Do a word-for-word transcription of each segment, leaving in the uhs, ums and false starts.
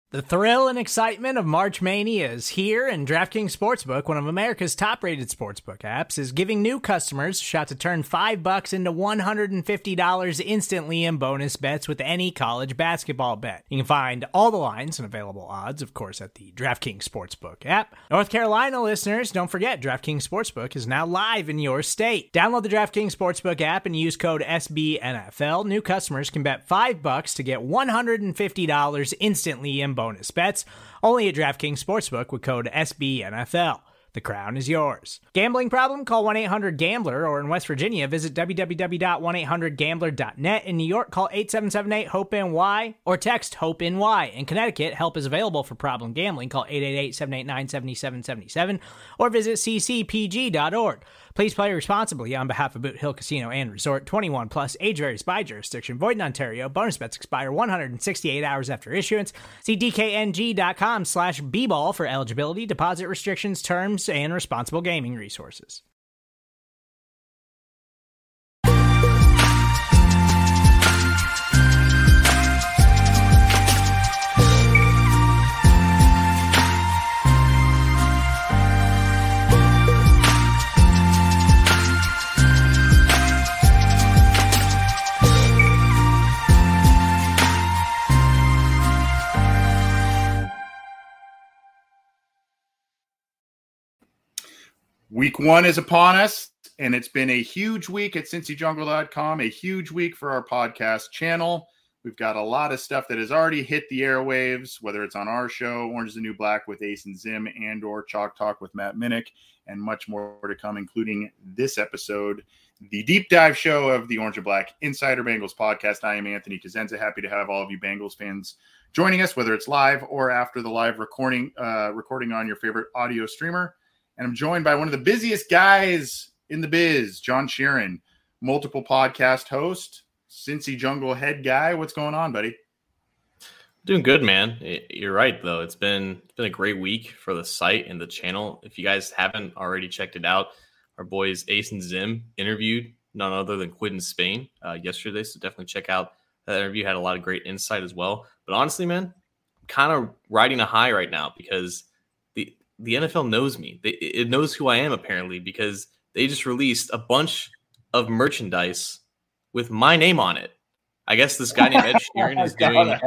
The thrill and excitement of March Mania is here, and DraftKings Sportsbook, one of America's top-rated sportsbook apps, is giving new customers a shot to turn five bucks into one hundred fifty dollars instantly in bonus bets with any college basketball bet. You can find all the lines and available odds, of course, at the DraftKings Sportsbook app. North Carolina listeners, don't forget, DraftKings Sportsbook is now live in your state. Download the DraftKings Sportsbook app and use code S B N F L. New customers can bet five bucks to get one hundred fifty dollars instantly in bonus bets, only at DraftKings Sportsbook with code S B N F L. The crown is yours. Gambling problem? Call one eight hundred gambler, or in West Virginia, visit w w w dot one eight hundred gambler dot net. In New York, call eight seven seven eight hope N Y or text HOPE-NY. In Connecticut, help is available for problem gambling. Call eight eight eight, seven eight nine, seven seven seven seven or visit c c p g dot org. Please play responsibly on behalf of Boot Hill Casino and Resort. twenty-one plus, age varies by jurisdiction. Void in Ontario. Bonus bets expire one hundred sixty-eight hours after issuance. See d k n g dot com slash b ball for eligibility, deposit restrictions, terms, and responsible gaming resources. Week one is upon us, and it's been a huge week at Cincy Jungle dot com, a huge week for our podcast channel. We've got a lot of stuff that has already hit the airwaves, whether it's on our show, Orange is the New Black with Ace and Zim, and or Chalk Talk with Matt Minnick, and much more to come, including this episode, the deep dive show of the Orange and Black Insider Bengals podcast. I am Anthony Cosenza, happy to have all of you Bengals fans joining us, whether it's live or after the live recording, uh, recording on your favorite audio streamer. And I'm joined by one of the busiest guys in the biz, John Sheeran, multiple podcast host, Cincy Jungle head guy. What's going on, buddy? Doing good, man. You're right, though. It's been it's been a great week for the site and the channel. If you guys haven't already checked it out, our boys Ace and Zim interviewed none other than Quidden Spain uh, yesterday, so definitely check out that interview. Had a lot of great insight as well. But honestly, man, I'm kind of riding a high right now because the the N F L knows me. They, it knows who I am, apparently, because they just released a bunch of merchandise with my name on it. I guess this guy named Ed Sheeran is doing. I,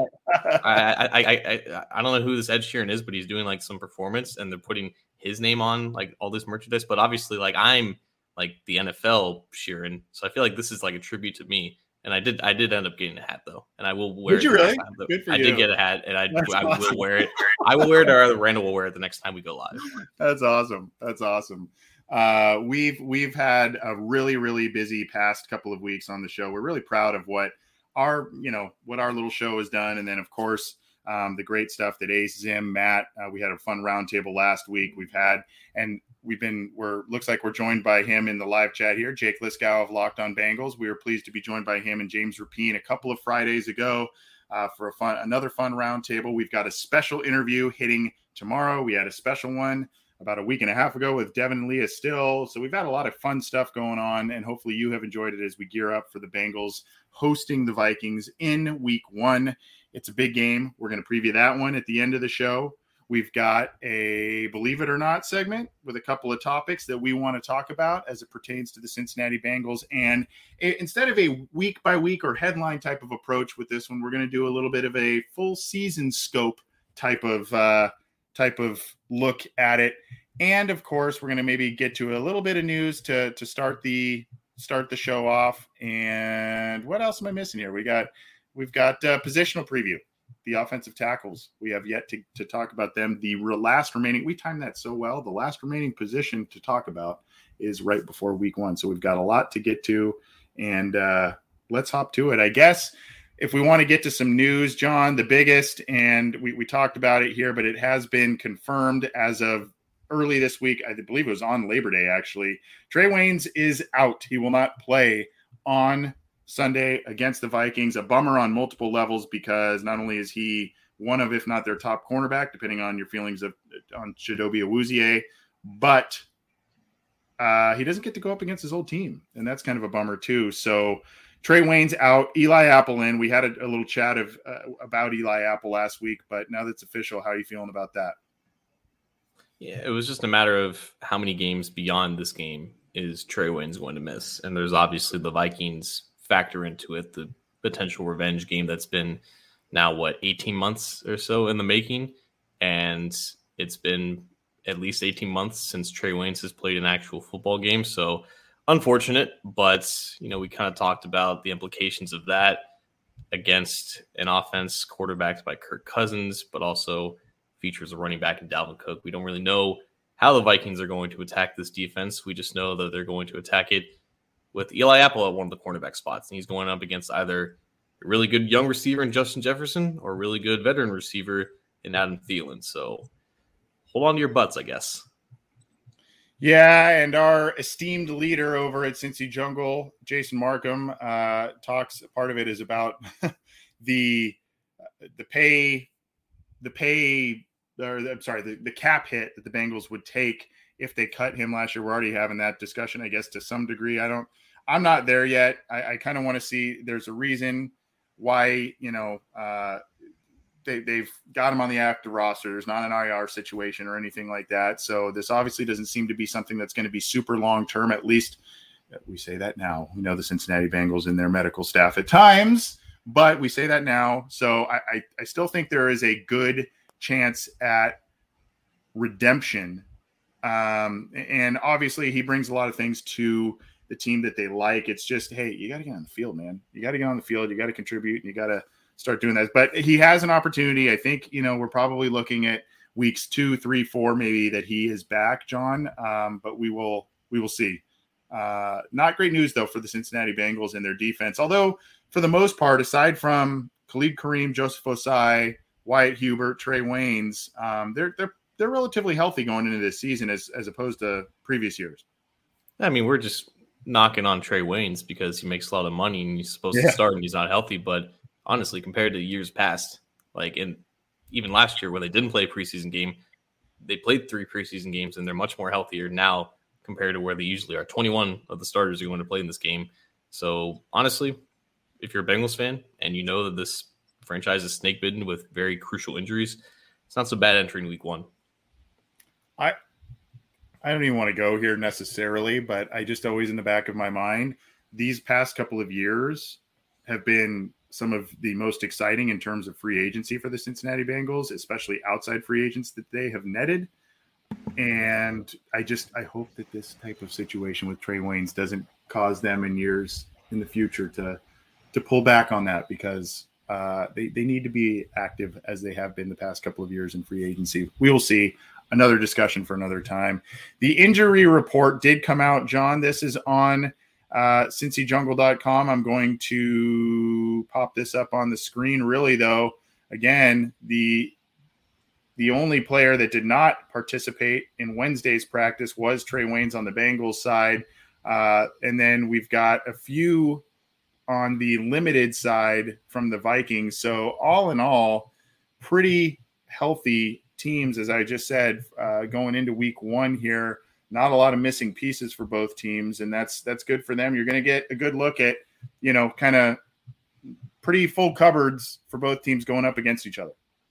I, I I I don't know who this Ed Sheeran is, but he's doing like some performance, and they're putting his name on like all this merchandise. But obviously, like I'm like the N F L Sheeran, so I feel like this is like a tribute to me. And I did I did end up getting a hat though, and I will wear did it. You really? Good for I you. did get a hat, and I That's I awesome. will wear it. I will wear it, or Randall will wear it the next time we go live. That's awesome. That's awesome. Uh, we've we've had a really really busy past couple of weeks on the show. We're really proud of what our you know what our little show has done, and then of course um, the great stuff that Ace, Zim, Matt. Uh, we had a fun roundtable last week. We've had and. We've been, we're, looks like we're joined by him in the live chat here, Jake Liskow of Locked On Bengals. We were pleased to be joined by him and James Rapien a couple of Fridays ago uh, for a fun, another fun roundtable. We've got a special interview hitting tomorrow. We had a special one about a week and a half ago with Devin and Leah Still. So we've had a lot of fun stuff going on, and hopefully you have enjoyed it as we gear up for the Bengals hosting the Vikings in week one. It's a big game. We're going to preview that one at the end of the show. We've got a Believe It or Not segment with a couple of topics that we want to talk about as it pertains to the Cincinnati Bengals. And a, instead of a week by week or headline type of approach with this one, we're going to do a little bit of a full season scope type of uh, type of look at it. And of course, we're going to maybe get to a little bit of news to to start the start the show off. And what else am I missing here? We got we've got uh, positional preview. The offensive tackles, we have yet to, to talk about them. The last remaining, we timed that so well. The last remaining position to talk about is right before week one. So we've got a lot to get to, and uh, let's hop to it. I guess if we want to get to some news, John, the biggest, and we, we talked about it here, but it has been confirmed as of early this week. I believe it was on Labor Day, actually. Trey Waynes is out. He will not play on Sunday against the Vikings. A bummer on multiple levels because not only is he one of, if not their top cornerback, depending on your feelings of on Chidobe Awuzie, but uh, he doesn't get to go up against his old team, and that's kind of a bummer too. So Trey Wayne's out. Eli Apple in. We had a, a little chat of uh, about Eli Apple last week, but now that's official. How are you feeling about that? Yeah, it was just a matter of how many games beyond this game is Trey Wayne's going to miss. And there's obviously the Vikings factor into it, the potential revenge game that's been now, what, eighteen months or so in the making. And it's been at least eighteen months since Trey Waynes has played an actual football game. So unfortunate, but, you know, we kind of talked about the implications of that against an offense quarterbacked by Kirk Cousins, but also features a running back in Dalvin Cook. We don't really know how the Vikings are going to attack this defense. We just know that they're going to attack it with Eli Apple at one of the cornerback spots. And he's going up against either a really good young receiver in Justin Jefferson or a really good veteran receiver in Adam Thielen. So hold on to your butts, I guess. Yeah, and our esteemed leader over at Cincy Jungle, Jason Markham, uh, talks. Part of it is about the the pay, the pay, or I'm sorry, the, the cap hit that the Bengals would take if they cut him last year. We're already having that discussion, I guess, to some degree. I don't, I'm not there yet. I, I kind of want to see. There's a reason why, you know, uh, They, they've got him on the active roster. There's not an I R situation or anything like that. So this obviously doesn't seem to be something that's going to be super long-term. At least we say that now. We know the Cincinnati Bengals and their medical staff at times, but we say that now. So I, I, I still think there is a good chance at redemption. Um, and obviously he brings a lot of things to the team that they like. It's just, hey, you got to get on the field, man. You got to get on the field. You got to contribute. And you got to start doing that. But he has an opportunity. I think, you know, we're probably looking at weeks two, three, four, maybe that he is back, John. Um, but we will, we will see. Uh, not great news though for the Cincinnati Bengals and their defense. Although for the most part, aside from Khalid Kareem, Joseph Osai, Wyatt Hubert, Trey Waynes, um, they're they're they're relatively healthy going into this season as as opposed to previous years. I mean, we're just knocking on Trey Waynes because he makes a lot of money and he's supposed Yeah. to start and he's not healthy, but honestly, compared to years past, like in even last year where they didn't play a preseason game, they played three preseason games and they're much more healthier now compared to where they usually are. twenty-one of the starters are going to play in this game. So honestly, if you're a Bengals fan and you know that this franchise is snake bitten with very crucial injuries, it's not so bad entering week one. I I don't even want to go here necessarily, but I just always in the back of my mind, these past couple of years have been some of the most exciting in terms of free agency for the Cincinnati Bengals, especially outside free agents that they have netted. And I just, I hope that this type of situation with Trey Waynes doesn't cause them in years in the future to, to pull back on that, because uh, they, they need to be active as they have been the past couple of years in free agency. We will see. Another discussion for another time. The injury report did come out, John. This is on uh, Cincy Jungle dot com. I'm going to pop this up on the screen. Really, though, again, the the only player that did not participate in Wednesday's practice was Trey Waynes on the Bengals side. Uh, and then we've got a few on the limited side from the Vikings. So all in all, pretty healthy teams, as I just said, uh, going into week one here. Not a lot of missing pieces for both teams, and that's that's good for them. You're going to get a good look at, you know, kind of pretty full cupboards for both teams going up against each other.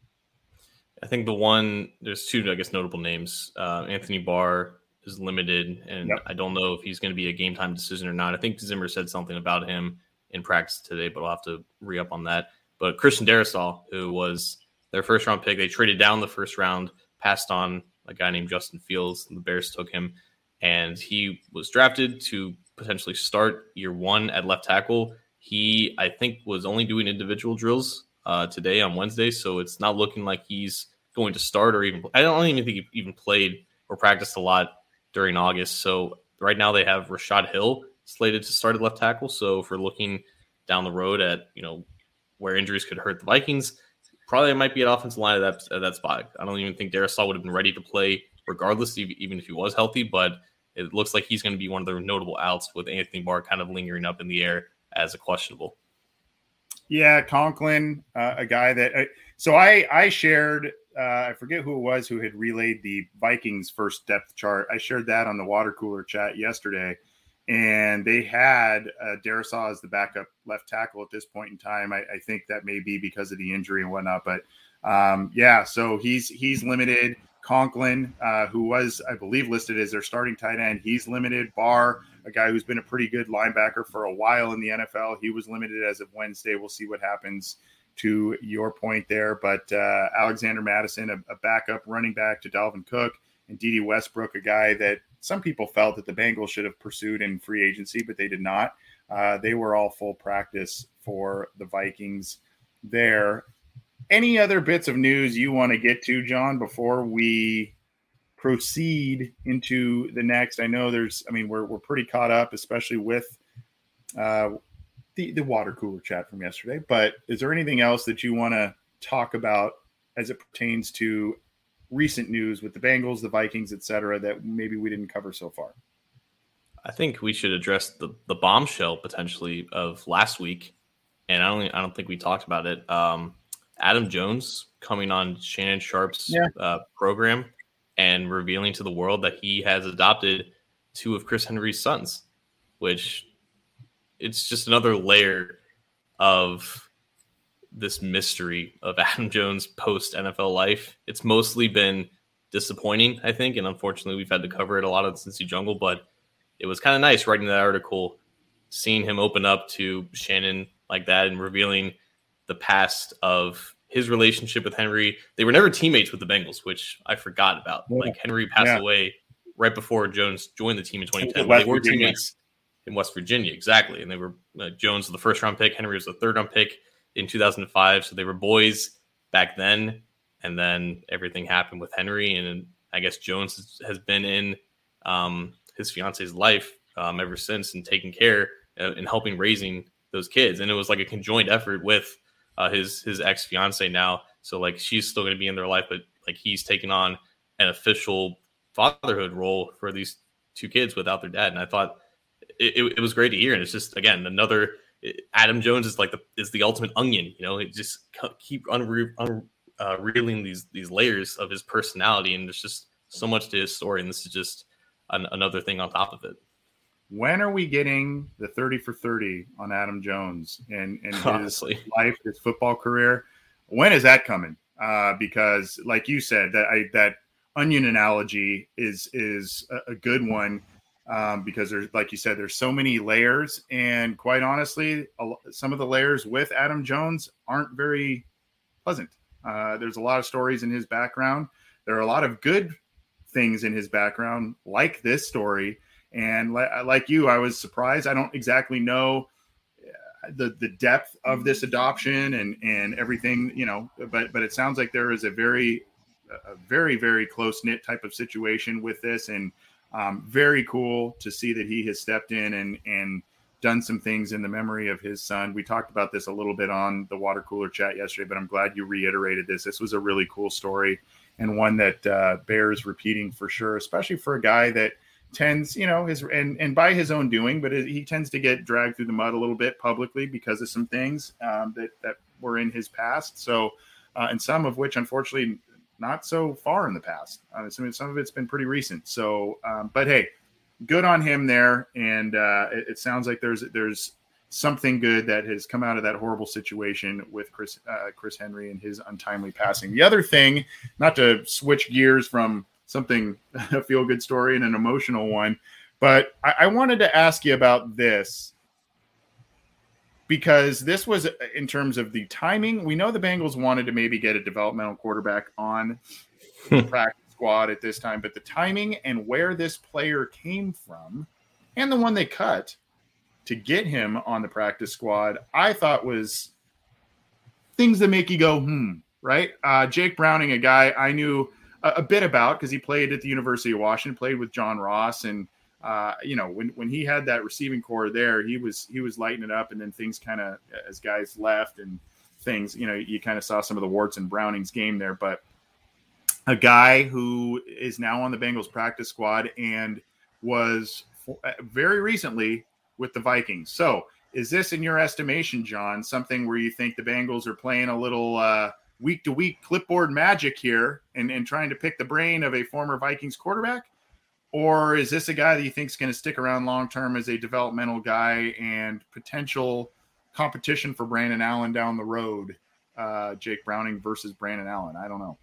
I think the one, there's two, I guess, notable names. Uh, Anthony Barr is limited, and yep. I don't know if he's going to be a game time decision or not. I think Zimmer said something about him in practice today, but I'll have to re-up on that. But Christian Darrisaw, who was their first round pick, they traded down the first round, passed on a guy named Justin Fields, and the Bears took him. And he was drafted to potentially start year one at left tackle. He, I think, was only doing individual drills uh, today on Wednesday, so it's not looking like he's going to start or even – I don't even think he even played or practiced a lot during August. So right now they have Rashad Hill slated to start at left tackle. So if we're looking down the road at, you know, where injuries could hurt the Vikings – probably might be an offensive line at that, at that spot. I don't even think Darrisaw would have been ready to play regardless, even if he was healthy, but it looks like he's going to be one of the notable outs with Anthony Barr kind of lingering up in the air as a questionable. Yeah, Conklin, uh, a guy that uh, – so I, I shared uh, – I forget who it was who had relayed the Vikings first depth chart. I shared that on the water cooler chat yesterday, and they had uh, Darisaw as the backup left tackle at this point in time. I, I think that may be because of the injury and whatnot, but um, yeah, so he's he's limited. Conklin, uh, who was, I believe, listed as their starting tight end, he's limited. Barr, a guy who's been a pretty good linebacker for a while in the N F L, he was limited as of Wednesday. We'll see what happens to your point there. But uh, Alexander Madison, a, a backup running back to Dalvin Cook, and Dede Westbrook, a guy that some people felt that the Bengals should have pursued in free agency, but they did not. Uh, they were all full practice for the Vikings there. Any other bits of news you want to get to, John, before we proceed into the next? I know there's, I mean, we're we're pretty caught up, especially with uh, the, the water cooler chat from yesterday. But is there anything else that you want to talk about as it pertains to recent news with the Bengals, the Vikings, et cetera, that maybe we didn't cover so far? I think we should address the, the bombshell potentially of last week. And I don't, I don't think we talked about it. Um, Adam Jones coming on Shannon Sharp's yeah. uh, program and revealing to the world that he has adopted two of Chris Henry's sons, which it's just another layer of this mystery of Adam Jones post N F L life. It's mostly been disappointing, I think, and unfortunately we've had to cover it a lot of the Cincy Jungle, but it was kind of nice writing that article, seeing him open up to Shannon like that and revealing the past of his relationship with Henry. They were never teammates with the Bengals, which I forgot about. Yeah. Like Henry passed yeah. away right before Jones joined the team in twenty ten. They were Virginia. teammates in West Virginia, exactly. And they were uh, Jones was the first round pick, Henry was the third round pick in two thousand five. So they were boys back then. And then everything happened with Henry. And I guess Jones has been in um, his fiance's life um, ever since and taking care uh, and helping raising those kids. And it was like a conjoined effort with uh, his his ex fiance now. So like she's still going to be in their life, but like he's taking on an official fatherhood role for these two kids without their dad. And I thought it, it, it was great to hear. And it's just, again, another Adam Jones is like the is the ultimate onion. You know, it just keep unre, un, uh, reeling these these layers of his personality, and there's just so much to his story. And this is just an, another thing on top of it. When are we getting the thirty for thirty on Adam Jones and, and his Honestly. life, his football career? When is that coming? Uh, because, like you said, that I, that onion analogy is is a, a good one um, because there's, like you said, there's so many layers, and quite honestly, a, some of the layers with Adam Jones aren't very pleasant. Uh, there's a lot of stories in his background. There are a lot of good things in his background, like this story. And like you, I was surprised. I don't exactly know the the depth of this adoption and and everything, you know, but but it sounds like there is a very a very very close knit type of situation with this, and um, very cool to see that he has stepped in and and done some things in the memory of his son. We talked about this a little bit on the water cooler chat yesterday, but I'm glad you reiterated this. This was a really cool story and one that uh, bears repeating for sure, especially for a guy that tends, you know, his and, and by his own doing, but it, he tends to get dragged through the mud a little bit publicly because of some things um, that, that were in his past. So, uh, and some of which, unfortunately, not so far in the past. Uh, some, some of it's been pretty recent. So, um, but hey, good on him there. And uh, it, it sounds like there's there's something good that has come out of that horrible situation with Chris uh, Chris Henry and his untimely passing. The other thing, not to switch gears from something, a feel-good story and an emotional one, but I, I wanted to ask you about this because this was in terms of the timing. We know the Bengals wanted to maybe get a developmental quarterback on the practice squad at this time, but the timing and where this player came from and the one they cut to get him on the practice squad, I thought was things that make you go, hmm, right? Uh, Jake Browning, a guy I knew a bit about because he played at the University of Washington, played with John Ross. And, uh, you know, when, when he had that receiving core there, he was, he was lighting it up. And then things kind of, as guys left and things, you know, you kind of saw some of the warts in Browning's game there, but a guy who is now on the Bengals practice squad and was very recently with the Vikings. So is this, in your estimation, John, something where you think the Bengals are playing a little, uh, week to week clipboard magic here and, and trying to pick the brain of a former Vikings quarterback? Or is this a guy that you think is going to stick around long-term as a developmental guy and potential competition for Brandon Allen down the road? Uh, Jake Browning versus Brandon Allen. I don't know.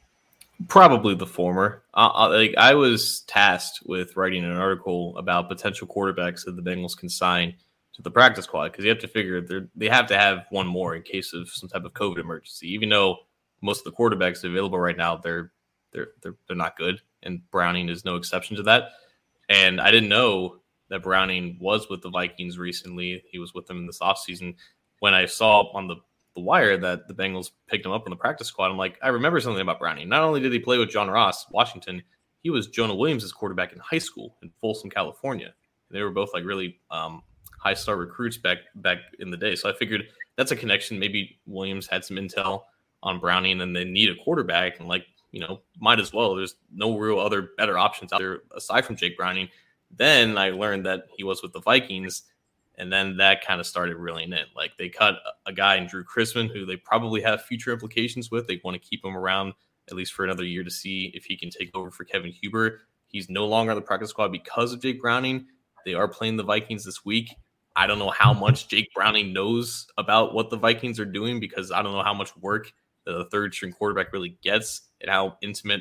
Probably the former. Uh, uh, like I was tasked with writing an article about potential quarterbacks that the Bengals can sign to the practice squad, because you have to figure they they have to have one more in case of some type of COVID emergency. Even though most of the quarterbacks available right now, they're they're they're they're not good, and Browning is no exception to that. And I didn't know that Browning was with the Vikings recently. He was with them in this offseason. When I saw on the the wire that the Bengals picked him up on the practice squad, I'm like, I remember something about Browning. Not only did he play with John Ross, Washington, he was Jonah Williams' quarterback in high school in Folsom, California. They were both like really um, high star recruits back back in the day. So I figured that's a connection. Maybe Williams had some intel on Browning and they need a quarterback, and like, you know, might as well. There's no real other better options out there aside from Jake Browning. Then I learned that he was with the Vikings. And then that kind of started reeling in. Like, they cut a guy in Drew Chrisman, who they probably have future implications with. They want to keep him around at least for another year to see if he can take over for Kevin Huber. He's no longer on the practice squad because of Jake Browning. They are playing the Vikings this week. I don't know how much Jake Browning knows about what the Vikings are doing, because I don't know how much work the third string quarterback really gets and how intimate,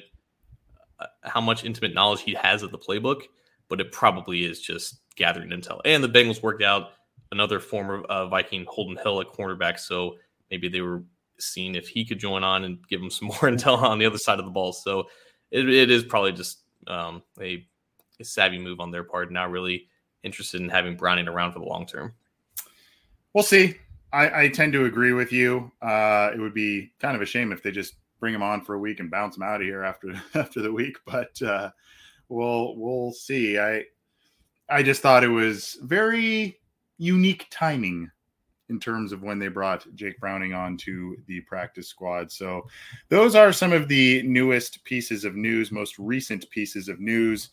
uh, how much intimate knowledge he has of the playbook. But it probably is just gathering intel. And the Bengals worked out another former uh, Viking, Holden Hill, at cornerback. So maybe they were seeing if he could join on and give them some more intel on the other side of the ball. So it, it is probably just um, a, a savvy move on their part, not really interested in having Browning around for the long term. We'll see. I, I tend to agree with you. Uh, it would be kind of a shame if they just bring him on for a week and bounce him out of here after after the week. But uh, we'll we'll see. I I just thought it was very unique timing in terms of when they brought Jake Browning on to the practice squad. So those are some of the newest pieces of news, most recent pieces of news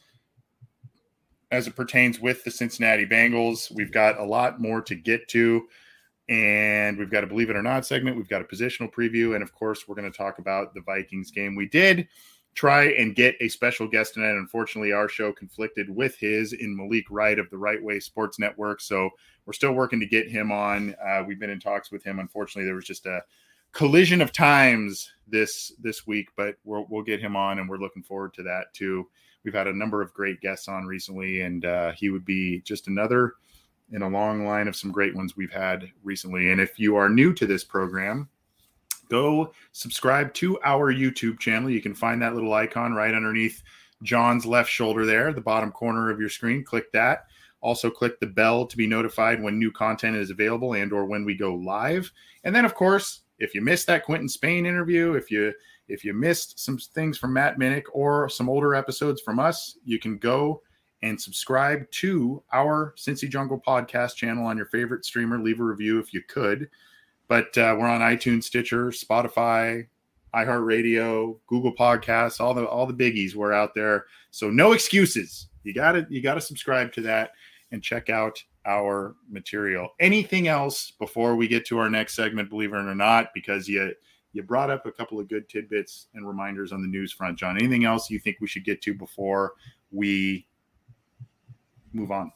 as it pertains with the Cincinnati Bengals. We've got a lot more to get to, and we've got a Believe It or Not segment. We've got a positional preview, and of course, we're going to talk about the Vikings game. We did try and get a special guest tonight. Unfortunately, our show conflicted with his in Malik Wright of the Right Way Sports Network. So we're still working to get him on. Uh, we've been in talks with him. Unfortunately, there was just a collision of times this this week, but we'll, we'll get him on, and we're looking forward to that too. We've had a number of great guests on recently, and uh, he would be just another in a long line of some great ones we've had recently. And if you are new to this program, go subscribe to our YouTube channel. You can find that little icon right underneath John's left shoulder there, the bottom corner of your screen. Click that. Also click the bell to be notified when new content is available and or when we go live. And then, of course, if you missed that Quentin Spain interview, if you if you missed some things from Matt Minnick or some older episodes from us, you can go and subscribe to our Cincy Jungle podcast channel on your favorite streamer. Leave a review if you could. But uh, we're on iTunes, Stitcher, Spotify, iHeartRadio, Google Podcasts, all the all the biggies. We're out there, so no excuses. You got to you got to subscribe to that and check out our material. Anything else before we get to our next segment? Believe it or not, because you you brought up a couple of good tidbits and reminders on the news front, John. Anything else you think we should get to before we move on?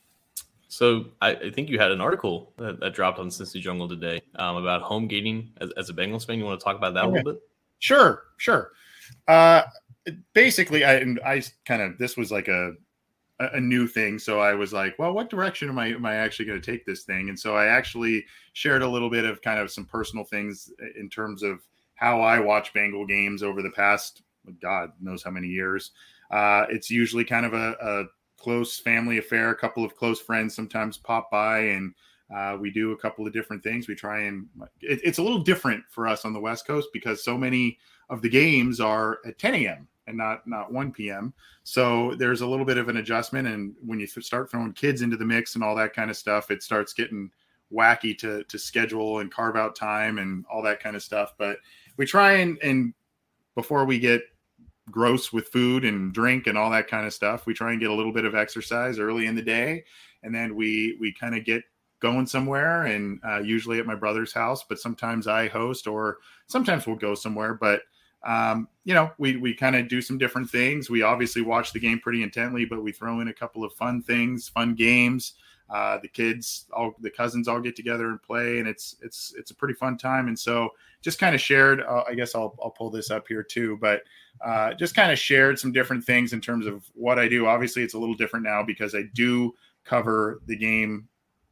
So I, I think you had an article that, that dropped on Cincy Jungle today um, about home gating as, as a Bengals fan. You want to talk about that okay. a little bit? Sure, sure. Uh, basically, I I kind of this was like a a new thing, so I was like, well, what direction am I am I actually going to take this thing? And so I actually shared a little bit of kind of some personal things in terms of how I watch Bengal games over the past, God knows how many years. Uh, it's usually kind of a, a close family affair. A couple of close friends sometimes pop by, and uh, we do a couple of different things. We try and it, it's a little different for us on the West Coast because so many of the games are at ten a.m. and not not one p.m. So there's a little bit of an adjustment. And when you start throwing kids into the mix and all that kind of stuff, it starts getting wacky to to schedule and carve out time and all that kind of stuff. But we try and, and before we get gross with food and drink and all that kind of stuff, we try and get a little bit of exercise early in the day. And then we, we kind of get going somewhere, and uh, usually at my brother's house, but sometimes I host or sometimes we'll go somewhere. But um, you know, we we kind of do some different things. We obviously watch the game pretty intently, but we throw in a couple of fun things, fun games. Uh, the kids, all the cousins, all get together and play, and it's it's it's a pretty fun time. And so, just kind of shared. Uh, I guess I'll I'll pull this up here too, but uh, just kind of shared some different things in terms of what I do. Obviously, it's a little different now because I do cover the game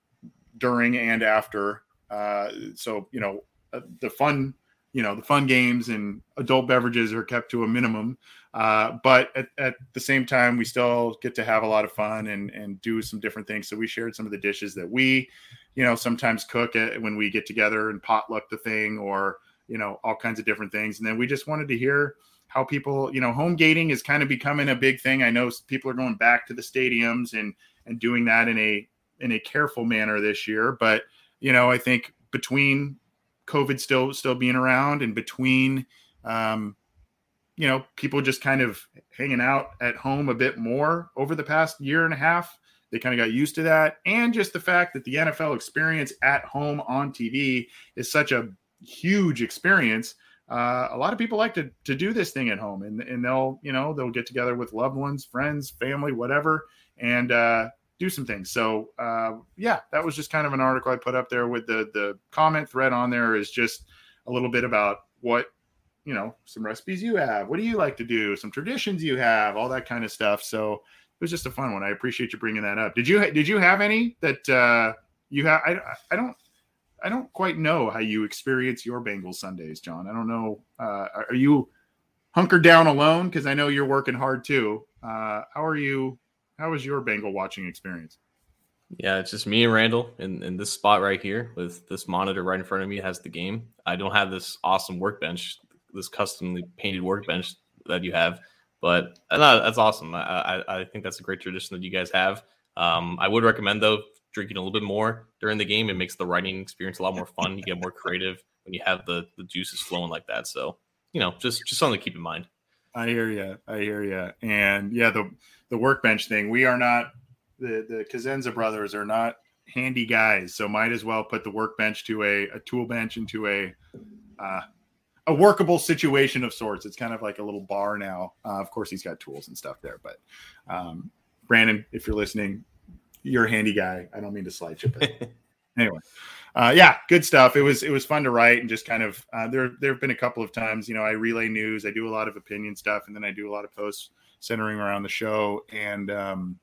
during and after. Uh, so you know, uh, the fun. You know, the fun games and adult beverages are kept to a minimum. Uh, but at, at the same time, we still get to have a lot of fun and, and do some different things. So we shared some of the dishes that we, you know, sometimes cook at, when we get together and potluck the thing, or, you know, all kinds of different things. And then we just wanted to hear how people, you know, home gating is kind of becoming a big thing. I know people are going back to the stadiums and, and doing that in a, in a careful manner this year. But, you know, I think between COVID still still being around and between, um, you know, people just kind of hanging out at home a bit more over the past year and a half, they kind of got used to that. And just the fact that the N F L experience at home on T V is such a huge experience. Uh, a lot of people like to to do this thing at home, and, and they'll, you know, they'll get together with loved ones, friends, family, whatever, and uh, do some things. So uh, yeah, that was just kind of an article I put up there with the, the comment thread on there is just a little bit about what, you know, some recipes you have, what do you like to do, some traditions you have, all that kind of stuff. So it was just a fun one. I appreciate you bringing that up. Did you, did you have any that uh, you have? I, I don't, I don't quite know how you experience your Bengals Sundays, John. I don't know. Uh, are you hunkered down alone? Cause I know you're working hard too. Uh, how are you? How was your Bengal watching experience? Yeah, it's just me and Randall in, in this spot right here with this monitor right in front of me has the game. I don't have this awesome workbench, this customly painted workbench that you have, but uh, that's awesome. I, I, I think that's a great tradition that you guys have. Um, I would recommend, though, drinking a little bit more during the game. It makes the writing experience a lot more fun. You get more creative when you have the, the juices flowing like that. So, you know, just, just something to keep in mind. I hear you. I hear you. And yeah, the the workbench thing. We are not the the Cosenza brothers are not handy guys, so might as well put the workbench to a, a tool bench into a uh, a workable situation of sorts. It's kind of like a little bar now. Uh, of course, he's got tools and stuff there, but um, Brandon, if you're listening, you're a handy guy. I don't mean to slight you, but anyway. Uh, yeah, good stuff. It was it was fun to write and just kind of uh, there there have been a couple of times, you know, I relay news, I do a lot of opinion stuff, and then I do a lot of posts centering around the show. And um,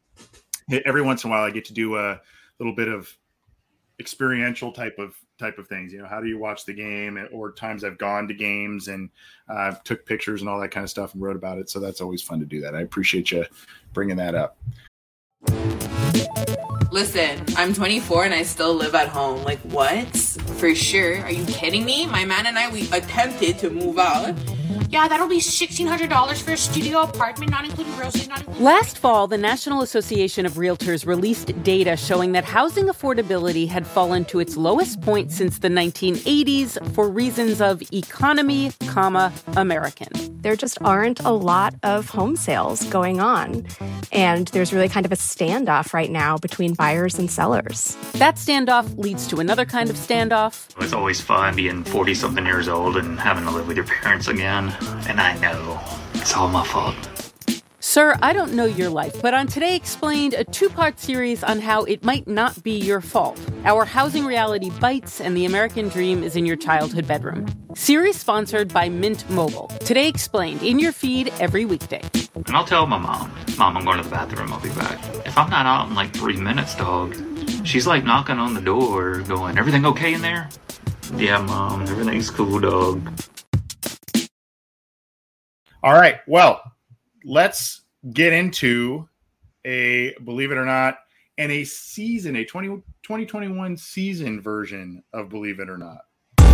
every once in a while, I get to do a little bit of experiential type of type of things. You know, how do you watch the game? Or times I've gone to games and uh, took pictures and all that kind of stuff and wrote about it. So that's always fun to do that. I appreciate you bringing that up. Listen, I'm twenty-four and I still live at home. Like, what? For sure. Are you kidding me? My man and I, we attempted to move out. Yeah, that'll be sixteen hundred dollars for a studio apartment, not including groceries, not including... Last fall, the National Association of Realtors released data showing that housing affordability had fallen to its lowest point since the nineteen eighties for reasons of economy, comma, American. There just aren't a lot of home sales going on. And there's really kind of a standoff right now between buyers and sellers. That standoff leads to another kind of standoff. It's always fun being forty-something years old and having to live with your parents again. And I know it's all my fault. Sir, I don't know your life, but on Today Explained, a two-part series on how it might not be your fault. Our housing reality bites and the American dream is in your childhood bedroom. Series sponsored by Mint Mobile. Today Explained, in your feed every weekday. And I'll tell my mom, Mom, I'm going to the bathroom, I'll be back. If I'm not out in like three minutes, dog, she's like knocking on the door going, everything okay in there? Yeah, Mom, everything's cool, dog. All right, well, let's get into a, believe it or not, and a season, a twenty twenty-one season version of Believe It or Not.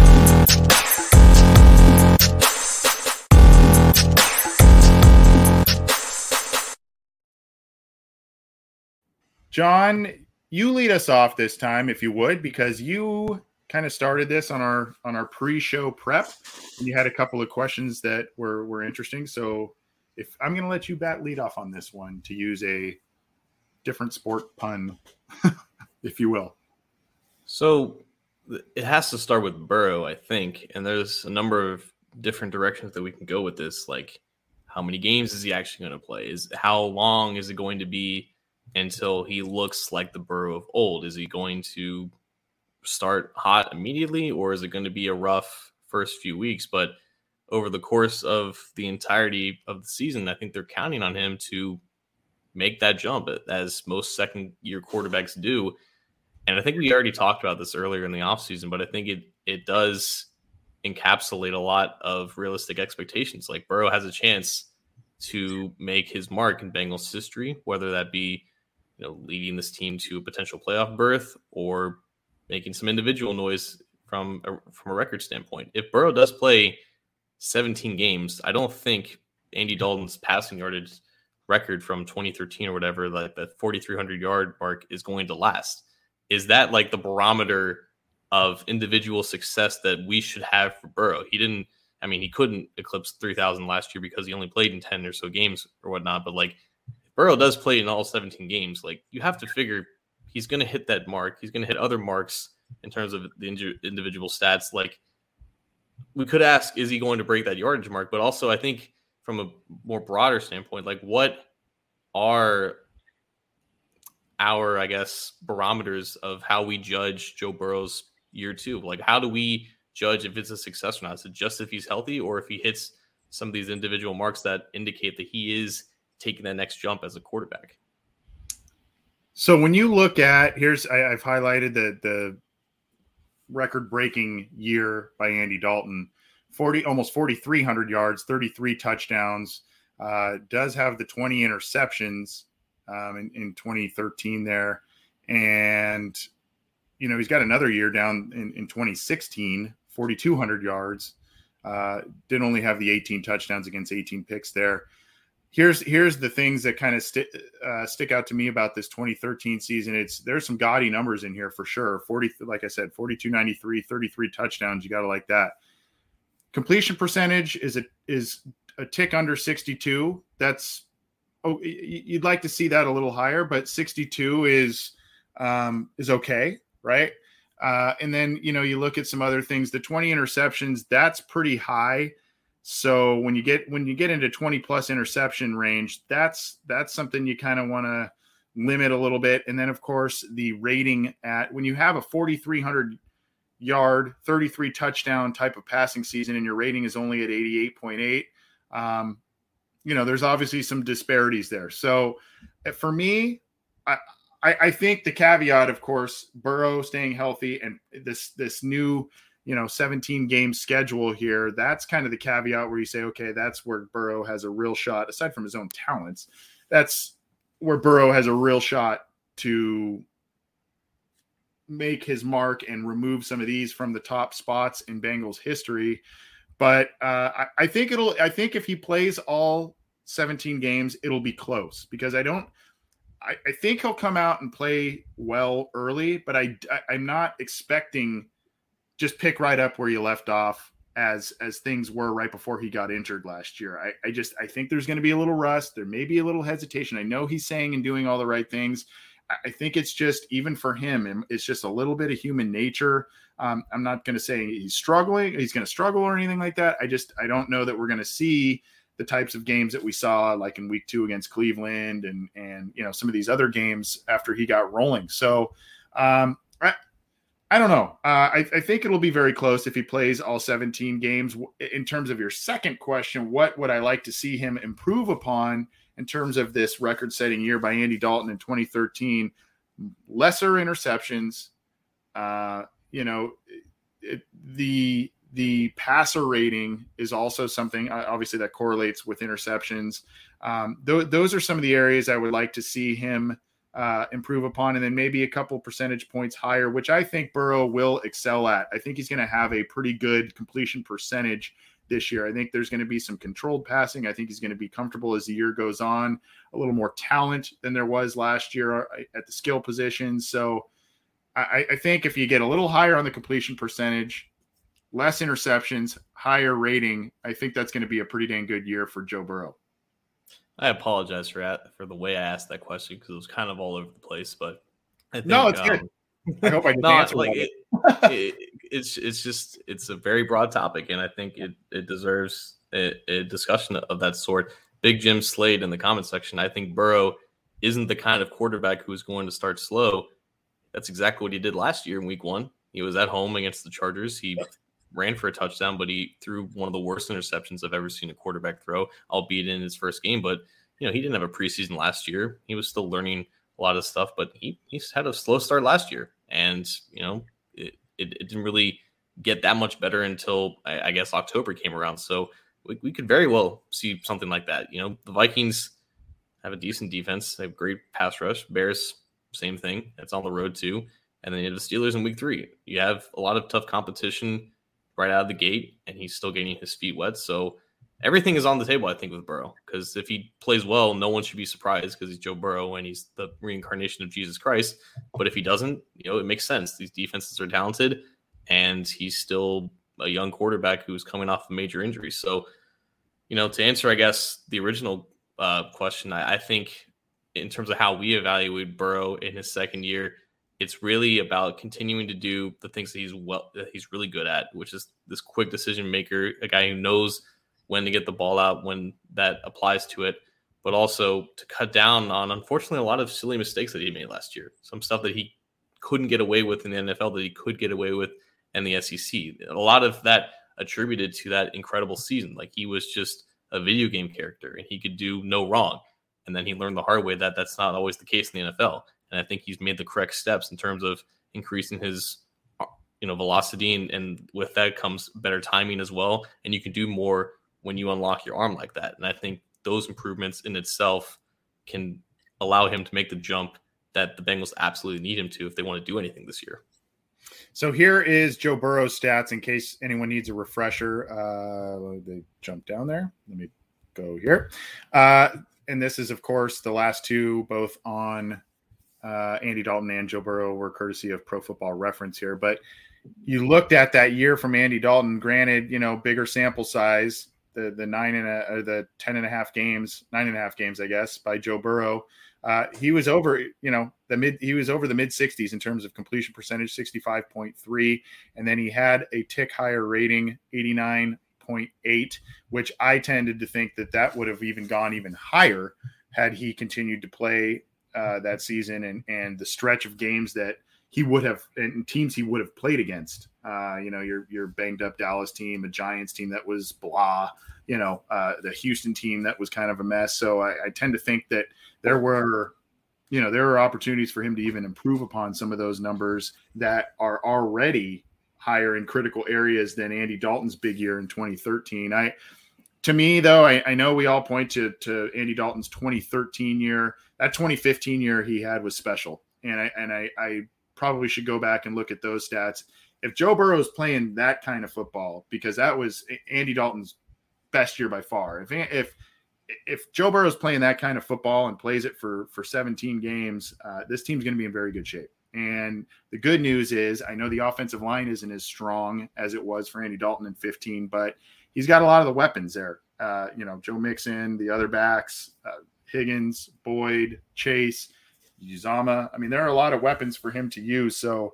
John, you lead us off this time, if you would, because you kind of started this on our on our pre-show prep, and you had a couple of questions that were were interesting. So, if I'm going to let you bat lead off on this one, to use a different sport pun, if you will. So it has to start with Burrow, I think, and there's a number of different directions that we can go with this. Like, how many games is he actually going to play? Is how long is it going to be until he looks like the Burrow of old? Is he going to start hot immediately, or is it going to be a rough first few weeks? But over the course of the entirety of the season, I think they're counting on him to make that jump, as most second year quarterbacks do. And I think we already talked about this earlier in the offseason, but I think it it does encapsulate a lot of realistic expectations. Like, Burrow has a chance to make his mark in Bengals history, whether that be, you know, leading this team to a potential playoff berth or making some individual noise from a, from a record standpoint. If Burrow does play seventeen games, I don't think Andy Dalton's passing yardage record from twenty thirteen or whatever, like that forty-three hundred yard mark, is going to last. Is that like the barometer of individual success that we should have for Burrow? He didn't, I mean, he couldn't eclipse three thousand last year because he only played in ten or so games or whatnot. But like, if Burrow does play in all seventeen games, like, you have to figure he's going to hit that mark. He's going to hit other marks in terms of the individual stats. Like, we could ask, is he going to break that yardage mark? But also, I think from a more broader standpoint, like, what are our, I guess, barometers of how we judge Joe Burrow's year two? Like, how do we judge if it's a success or not? Is it just if he's healthy, or if he hits some of these individual marks that indicate that he is taking that next jump as a quarterback? So when you look at, here's, I, I've highlighted the, the record-breaking year by Andy Dalton, forty, almost forty-three hundred yards, thirty-three touchdowns, uh, does have the twenty interceptions um, in, in twenty thirteen there. And, you know, he's got another year down in, in twenty sixteen, forty-two hundred yards, uh, did only have the eighteen touchdowns against eighteen picks there. Here's here's the things that kind of st- uh, stick out to me about this twenty thirteen season. It's there's some gaudy numbers in here for sure. forty, like I said, forty-two ninety-three, thirty-three touchdowns. You got to like that. Completion percentage is a is a tick under sixty-two. That's oh, you'd like to see that a little higher, but sixty-two is um, is okay, right? Uh, and then, you know, you look at some other things. The twenty interceptions, that's pretty high. So when you get when you get into twenty plus interception range, that's that's something you kind of want to limit a little bit. And then, of course, the rating at when you have a forty-three hundred yard, thirty-three touchdown type of passing season, and your rating is only at eighty-eight point eight. Um, you know, there's obviously some disparities there. So for me, I, I I think the caveat, of course, Burrow staying healthy and this this new, you know, seventeen game schedule here, that's kind of the caveat where you say, okay, that's where Burrow has a real shot, aside from his own talents. That's where Burrow has a real shot to make his mark and remove some of these from the top spots in Bengals history. But uh, I, I think it'll, I think if he plays all seventeen games, it'll be close, because I don't, I, I think he'll come out and play well early, but I, I I'm not expecting just pick right up where you left off as as things were right before he got injured last year. I, I just I think there's going to be a little rust. There may be a little hesitation. I know he's saying and doing all the right things. I, I think it's just, even for him, it's just a little bit of human nature. Um, I'm not going to say he's struggling. He's going to struggle or anything like that. I just I don't know that we're going to see the types of games that we saw like in week two against Cleveland and and you know some of these other games after he got rolling. So um, I. I don't know. Uh, I, I think it'll be very close if he plays all seventeen games. In terms of your second question, what would I like to see him improve upon in terms of this record-setting year by Andy Dalton in twenty thirteen? Lesser interceptions. Uh, you know, it, the the passer rating is also something, obviously, that correlates with interceptions. Um, th- those are some of the areas I would like to see him Uh, improve upon, and then maybe a couple percentage points higher, which I think Burrow will excel at. I think he's going to have a pretty good completion percentage this year. I think there's going to be some controlled passing. I think he's going to be comfortable as the year goes on, a little more talent than there was last year at the skill positions. So I, I think if you get a little higher on the completion percentage, less interceptions, higher rating, I think that's going to be a pretty dang good year for Joe Burrow. I apologize for that, for the way I asked that question, because it was kind of all over the place. But I think, no, it's um, good. I hope I didn't no, answer like it. it, it, it's it's just it's a very broad topic, and I think it it deserves a, a discussion of that sort. Big Jim Slade in the comment section. I think Burrow isn't the kind of quarterback who is going to start slow. That's exactly what he did last year in week one. He was at home against the Chargers. He ran for a touchdown, but he threw one of the worst interceptions I've ever seen a quarterback throw, albeit in his first game. But, you know, he didn't have a preseason last year. He was still learning a lot of stuff, but he, he's had a slow start last year. And, you know, it, it, it didn't really get that much better until, I, I guess, October came around. So we, we could very well see something like that. You know, the Vikings have a decent defense. They have great pass rush. Bears, same thing. It's on the road too. And then you have the Steelers in week three. You have a lot of tough competition right out of the gate, and he's still getting his feet wet. So everything is on the table, I think, with Burrow. Because if he plays well, no one should be surprised because he's Joe Burrow and he's the reincarnation of Jesus Christ. But if he doesn't, you know, it makes sense. These defenses are talented, and he's still a young quarterback who's coming off a major injury. So, you know, to answer, I guess, the original uh, question, I, I think in terms of how we evaluate Burrow in his second year, it's really about continuing to do the things that he's well, that he's really good at, which is this quick decision maker, a guy who knows when to get the ball out when that applies to it, but also to cut down on, unfortunately, a lot of silly mistakes that he made last year. Some stuff that he couldn't get away with in the N F L that he could get away with in the S E C. A lot of that attributed to that incredible season. Like, he was just a video game character and he could do no wrong. And then he learned the hard way that that's not always the case in the N F L. And I think he's made the correct steps in terms of increasing his, you know, velocity. And, and with that comes better timing as well. And you can do more when you unlock your arm like that. And I think those improvements in itself can allow him to make the jump that the Bengals absolutely need him to if they want to do anything this year. So here is Joe Burrow's stats in case anyone needs a refresher. Uh, they jump down there. Let me go here. Uh, and this is, of course, the last two, both on uh, Andy Dalton and Joe Burrow, were courtesy of Pro Football Reference here. But you looked at that year from Andy Dalton, granted, you know, bigger sample size, the the nine and a, or the ten and a half games, nine and a half games, I guess, by Joe Burrow. Uh, he was over, you know, the mid, he was over the mid sixties in terms of completion percentage, sixty-five point three. And then he had a tick higher rating, eighty-nine point eight, which I tended to think that that would have even gone even higher had he continued to play uh, that season and, and the stretch of games that he would have, and teams he would have played against. Uh, you know, your, your banged up Dallas team, a Giants team that was blah, you know, uh, the Houston team that was kind of a mess. So I, I tend to think that there were, you know, there were opportunities for him to even improve upon some of those numbers that are already higher in critical areas than Andy Dalton's big year in twenty thirteen. I, to me though, I, I know we all point to, to Andy Dalton's twenty thirteen year. That twenty fifteen year he had was special. And I, and I, I probably should go back and look at those stats. If Joe Burrow is playing that kind of football, because that was Andy Dalton's best year by far. If, if, if Joe Burrow is playing that kind of football and plays it for, for seventeen games, uh, this team's going to be in very good shape. And the good news is, I know the offensive line isn't as strong as it was for Andy Dalton in fifteen, but he's got a lot of the weapons there. Uh, you know, Joe Mixon, the other backs, uh, Higgins, Boyd, Chase, Uzama. I mean, there are a lot of weapons for him to use. So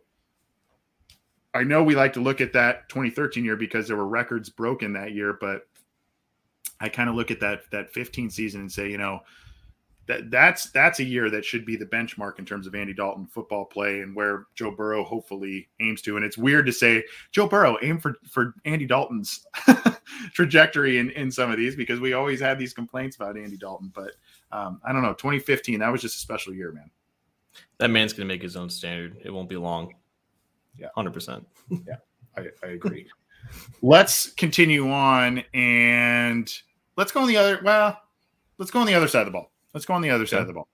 I know we like to look at that twenty thirteen year because there were records broken that year, but I kind of look at that that fifteen season and say, you know, that that's that's a year that should be the benchmark in terms of Andy Dalton football play and where Joe Burrow hopefully aims to. And it's weird to say Joe Burrow aim for for Andy Dalton's trajectory in, in some of these because we always had these complaints about Andy Dalton. But um, I don't know, twenty fifteen, that was just a special year, man. That man's going to make his own standard. It won't be long. Yeah, one hundred percent. Yeah, I, I agree. Let's continue on and let's go on the other. Well, let's go on the other side of the ball. Let's go on the other side okay. of the ball.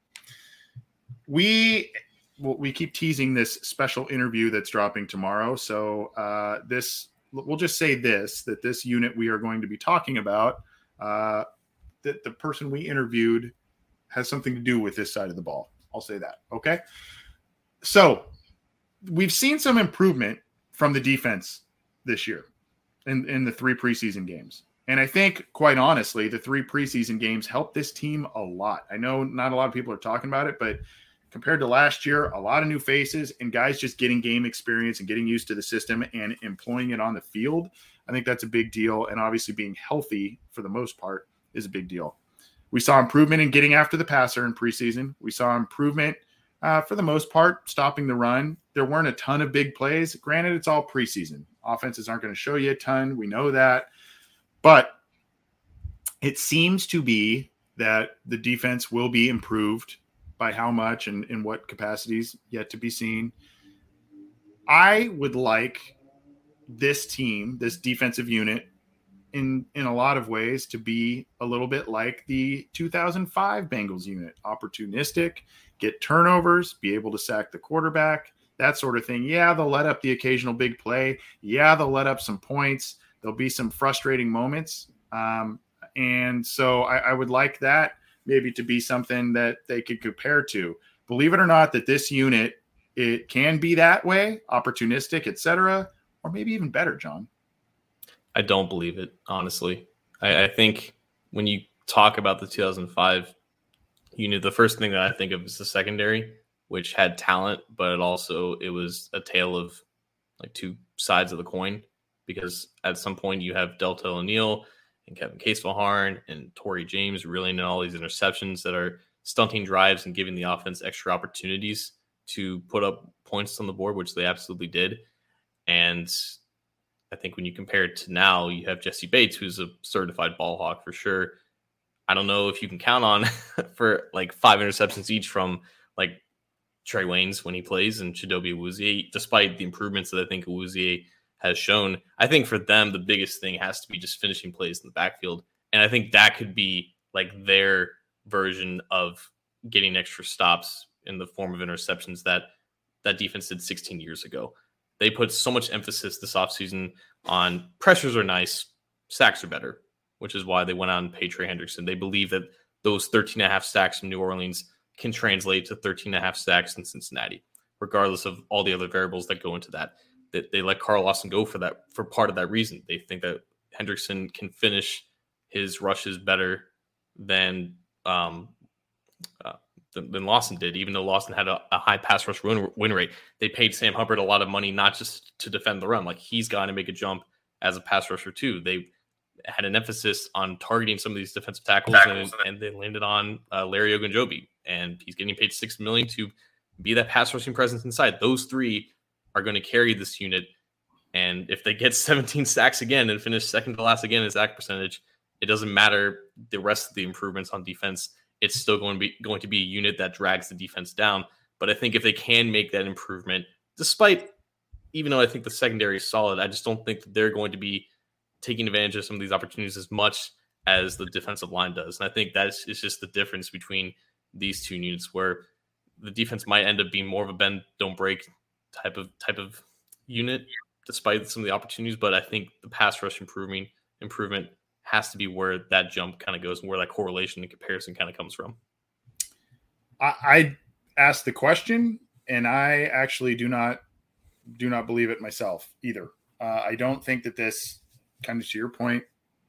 We we keep teasing this special interview that's dropping tomorrow. So uh, this we'll just say this, that this unit we are going to be talking about, uh, that the person we interviewed has something to do with this side of the ball. I'll say that. Okay. So we've seen some improvement from the defense this year in, in the three preseason games. And I think, quite honestly, the three preseason games helped this team a lot. I know not a lot of people are talking about it, but compared to last year, a lot of new faces and guys just getting game experience and getting used to the system and employing it on the field. I think that's a big deal. And obviously being healthy for the most part is a big deal. We saw improvement in getting after the passer in preseason. We saw improvement uh, for the most part, stopping the run. There weren't a ton of big plays. Granted, it's all preseason. Offenses aren't going to show you a ton. We know that. But it seems to be that the defense will be improved. By how much and in what capacities yet to be seen. I would like this team, this defensive unit, in, in a lot of ways to be a little bit like the two thousand five Bengals unit. Opportunistic, get turnovers, be able to sack the quarterback, that sort of thing. Yeah, they'll let up the occasional big play. Yeah, they'll let up some points. There'll be some frustrating moments. Um, and so I, I would like that. Maybe to be something that they could compare to. Believe it or not, that this unit, it can be that way, opportunistic, et cetera, or maybe even better, John. I don't believe it, honestly. I, I think when you talk about the two thousand five unit, the first thing that I think of is the secondary, which had talent, but it also it was a tale of like two sides of the coin, because at some point you have Delta O'Neal and Kevin Case-Vaharn and Torrey James reeling in all these interceptions that are stunting drives and giving the offense extra opportunities to put up points on the board, which they absolutely did. And I think when you compare it to now, you have Jesse Bates, who's a certified ball hawk for sure. I don't know if you can count on for like five interceptions each from like Trey Waynes when he plays and Chidobe Awuzie, despite the improvements that I think Awuzie has shown. I think for them, the biggest thing has to be just finishing plays in the backfield. And I think that could be like their version of getting extra stops in the form of interceptions that that defense did sixteen years ago. They put so much emphasis this offseason on pressures are nice, sacks are better, which is why they went out and paid Trey Hendrickson. They believe that those thirteen and a half sacks from New Orleans can translate to thirteen and a half sacks in Cincinnati, regardless of all the other variables that go into that. That they let Carl Lawson go for that, for part of that reason. They think that Hendrickson can finish his rushes better than um, uh, than, than Lawson did, even though Lawson had a, a high pass rush win, win rate. They paid Sam Hubbard a lot of money, not just to defend the run. Like, he's got to make a jump as a pass rusher too. They had an emphasis on targeting some of these defensive tackles, tackles and, and they landed on uh, Larry Ogunjobi, and he's getting paid six million dollars to be that pass rushing presence inside. Those three are going to carry this unit. And if they get seventeen sacks again and finish second to last again in sack percentage, it doesn't matter the rest of the improvements on defense. It's still going to be going to be a unit that drags the defense down. But I think if they can make that improvement, despite, even though I think the secondary is solid, I just don't think that they're going to be taking advantage of some of these opportunities as much as the defensive line does. And I think that is just the difference between these two units, where the defense might end up being more of a bend, don't break type of type of unit, despite some of the opportunities. But I think the pass rush improving improvement has to be where that jump kind of goes and where that correlation and comparison kind of comes from. I, I asked the question, and I actually do not do not believe it myself either. Uh, I don't think that this, kind of to your point,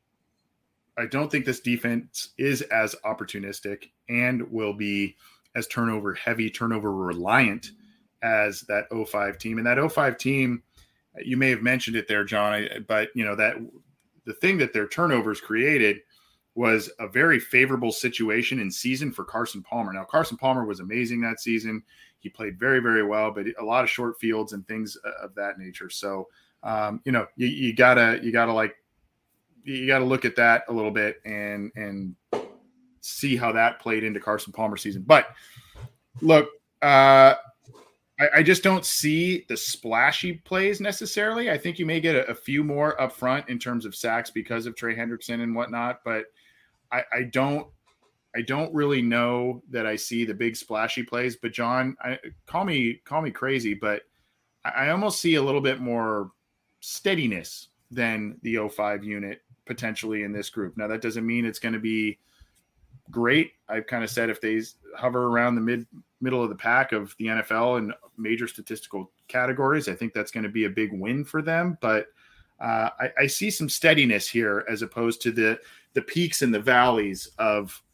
I don't think this defense is as opportunistic and will be as turnover heavy, turnover reliant as that oh five team. And that oh five team, you may have mentioned it there, John, but you know that the thing that their turnovers created was a very favorable situation in season for Carson Palmer. Now, Carson Palmer was amazing that season. He played very, very well, but a lot of short fields and things of that nature. So, um, you know, you, you gotta, you gotta like, you gotta look at that a little bit and, and see how that played into Carson Palmer's season. But look, uh, I, I just don't see the splashy plays necessarily. I think you may get a, a few more up front in terms of sacks because of Trey Hendrickson and whatnot, but I, I don't, I don't really know that I see the big splashy plays. But John, I, call me, call me crazy, but I, I almost see a little bit more steadiness than the oh five unit potentially in this group. Now, that doesn't mean it's going to be great. I've kind of said if they hover around the mid middle of the pack of the N F L in major statistical categories, I think that's going to be a big win for them. But uh, I, I see some steadiness here as opposed to the the peaks and the valleys of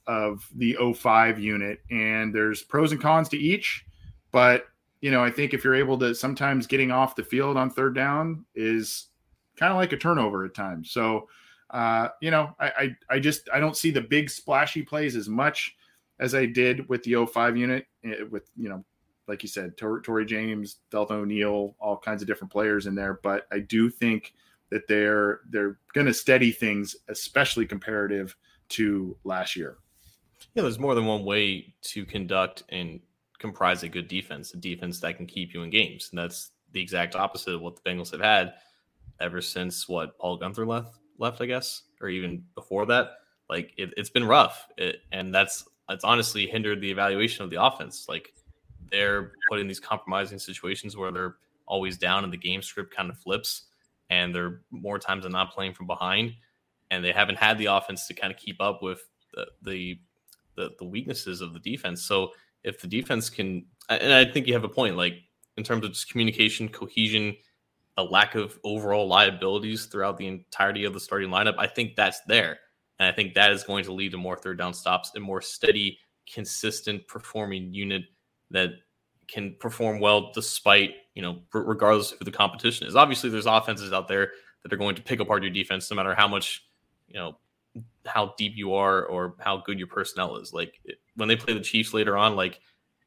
of the oh five unit, and there's pros and cons to each. But, you know, I think if you're able to, sometimes getting off the field on third down is kind of like a turnover at times. So, uh, you know, I, I, I just, I don't see the big splashy plays as much as I did with the oh five unit with, you know, like you said, Tor- Torrey James, Deltha O'Neal, all kinds of different players in there. But I do think that they're, they're going to steady things, especially comparative to last year. Yeah, there's more than one way to conduct and comprise a good defense, a defense that can keep you in games. And that's the exact opposite of what the Bengals have had ever since what Paul Guenther left, left, I guess, or even before that. Like it, it's been rough. It, and that's, it's honestly hindered the evaluation of the offense. Like they're put in these compromising situations where they're always down and the game script kind of flips and they're more times than not playing from behind. And they haven't had the offense to kind of keep up with the, the, the, the weaknesses of the defense. So if the defense can, and I think you have a point, like in terms of just communication, cohesion, a lack of overall liabilities throughout the entirety of the starting lineup, I think that's there. And I think that is going to lead to more third down stops and more steady, consistent performing unit that can perform well despite, you know, regardless of who the competition is. Obviously, there's offenses out there that are going to pick apart your defense no matter how much, you know, how deep you are or how good your personnel is. Like it, when they play the Chiefs later on, like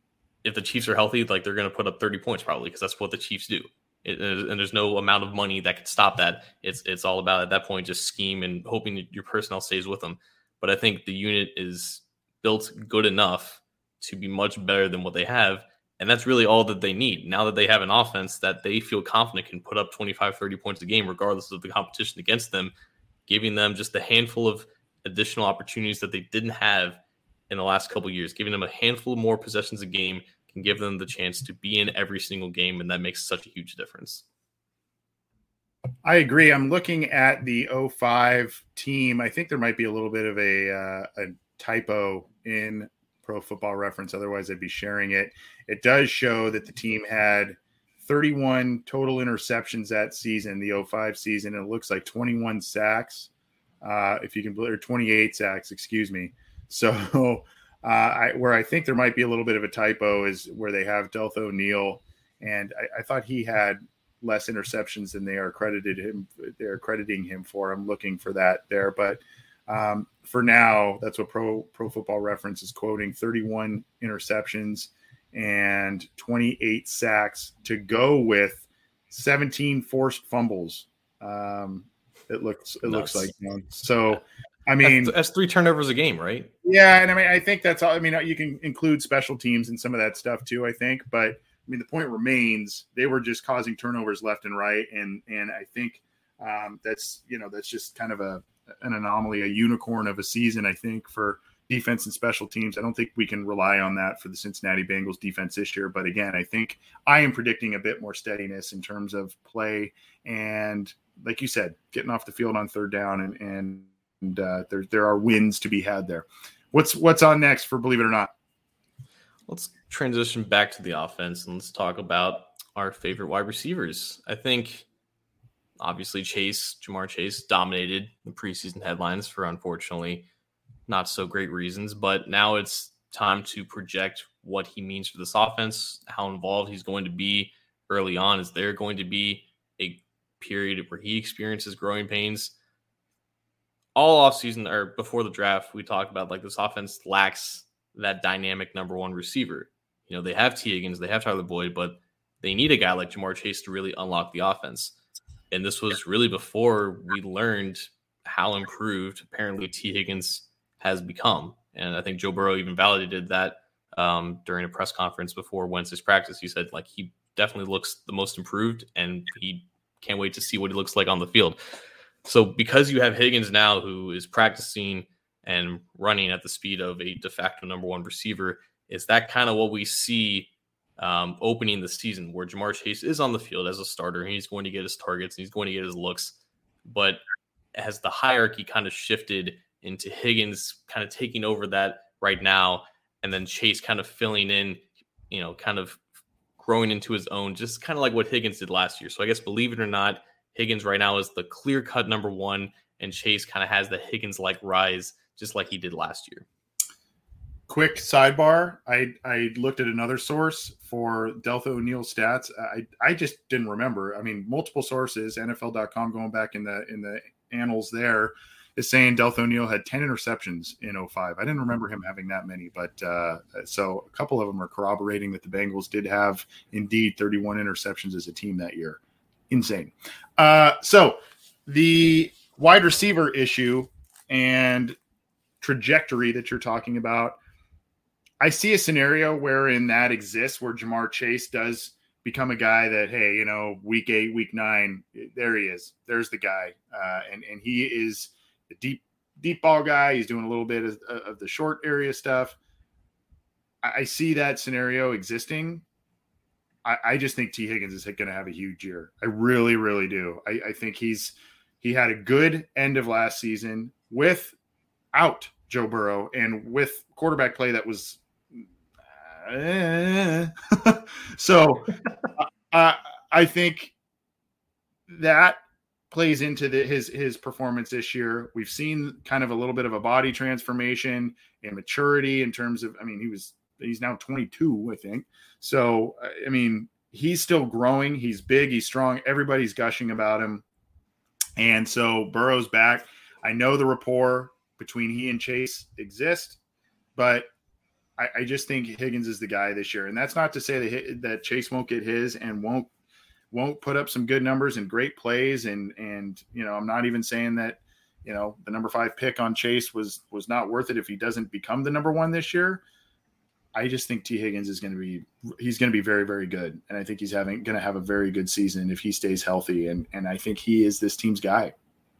if the Chiefs are healthy, like they're going to put up thirty points probably because that's what the Chiefs do. It, and there's no amount of money that could stop that. It's it's all about at that point just scheme and hoping that your personnel stays with them. But I think the unit is built good enough to be much better than what they have. And that's really all that they need. Now that they have an offense that they feel confident can put up twenty-five, thirty points a game, regardless of the competition against them, giving them just a handful of additional opportunities that they didn't have in the last couple of years, giving them a handful more possessions a game can give them the chance to be in every single game. And that makes such a huge difference. I agree. I'm looking at the oh five team. I think there might be a little bit of a, uh, a typo in Pro Football Reference. Otherwise I'd be sharing it. It does show that the team had thirty-one total interceptions that season, the oh five season. And it looks like twenty-one sacks. Uh, if you can believe, or twenty-eight sacks, excuse me. So uh, I, where I think there might be a little bit of a typo is where they have Deltha O'Neal. And I, I thought he had less interceptions than they are credited him. They're crediting him for. I'm looking for that there. But um, for now, that's what Pro Pro Football Reference is quoting: thirty-one interceptions and twenty-eight sacks to go with seventeen forced fumbles. Um, it looks it Nuts. looks like you know, so. I mean, that's, that's three turnovers a game, right? Yeah, and I mean, I think that's all. I mean, you can include special teams and some of that stuff too, I think. But I mean, the point remains they were just causing turnovers left and right, and and I think um, that's you know that's just kind of a an anomaly, a unicorn of a season, I think, for defense and special teams. I don't think we can rely on that for the Cincinnati Bengals defense this year. But again, I think I am predicting a bit more steadiness in terms of play and, like you said, getting off the field on third down and and. And uh, there, there are wins to be had there. What's what's on next for Believe It or Not? Let's transition back to the offense and let's talk about our favorite wide receivers. I think, obviously, Chase, Ja'Marr Chase, dominated the preseason headlines for, unfortunately, not so great reasons. But now it's time to project what he means for this offense, how involved he's going to be early on. Is there going to be a period where he experiences growing pains? All offseason or before the draft, we talked about like this offense lacks that dynamic number one receiver. You know, they have T. Higgins, they have Tyler Boyd, but they need a guy like Ja'Marr Chase to really unlock the offense. And this was really before we learned how improved apparently T. Higgins has become. And I think Joe Burrow even validated that um, during a press conference before Wednesday's practice. He said like he definitely looks the most improved and he can't wait to see what he looks like on the field. So because you have Higgins now who is practicing and running at the speed of a de facto number one receiver, is that kind of what we see um, opening the season where Ja'Marr Chase is on the field as a starter and he's going to get his targets and he's going to get his looks. But has the hierarchy kind of shifted into Higgins kind of taking over that right now and then Chase kind of filling in, you know, kind of growing into his own, just kind of like what Higgins did last year. So I guess believe it or not, Higgins right now is the clear-cut number one, and Chase kind of has the Higgins-like rise, just like he did last year. Quick sidebar. I, I looked at another source for Deltha O'Neal stats. I, I just didn't remember. I mean, multiple sources, N F L dot com going back in the in the annals there is saying Deltha O'Neal had ten interceptions in oh five. I didn't remember him having that many, but uh, so a couple of them are corroborating that the Bengals did have indeed thirty-one interceptions as a team that year. Insane. Uh, so the wide receiver issue and trajectory that you're talking about, I see a scenario wherein that exists, where Ja'Marr Chase does become a guy that, hey, you know, week eight, week nine, there he is. There's the guy. Uh, and, and he is a deep, deep ball guy. He's doing a little bit of, of the short area stuff. I, I see that scenario existing. I, I just think T. Higgins is going to have a huge year. I really, really do. I, I think he's, he had a good end of last season without Joe Burrow and with quarterback play that was, so uh, I think that plays into the, his his performance this year. We've seen kind of a little bit of a body transformation and maturity in terms of, I mean, he was he's now twenty-two, I think. So I mean, he's still growing. He's big. He's strong. Everybody's gushing about him. And so Burrow's back. I know the rapport between he and Chase exists, but I just think Higgins is the guy this year. And that's not to say that that Chase won't get his and won't won't put up some good numbers and great plays. And, and you know, I'm not even saying that, you know, the number five pick on Chase was was not worth it if he doesn't become the number one this year. I just think T. Higgins is going to be – he's going to be very, very good. And I think he's having going to have a very good season if he stays healthy. And and I think he is this team's guy.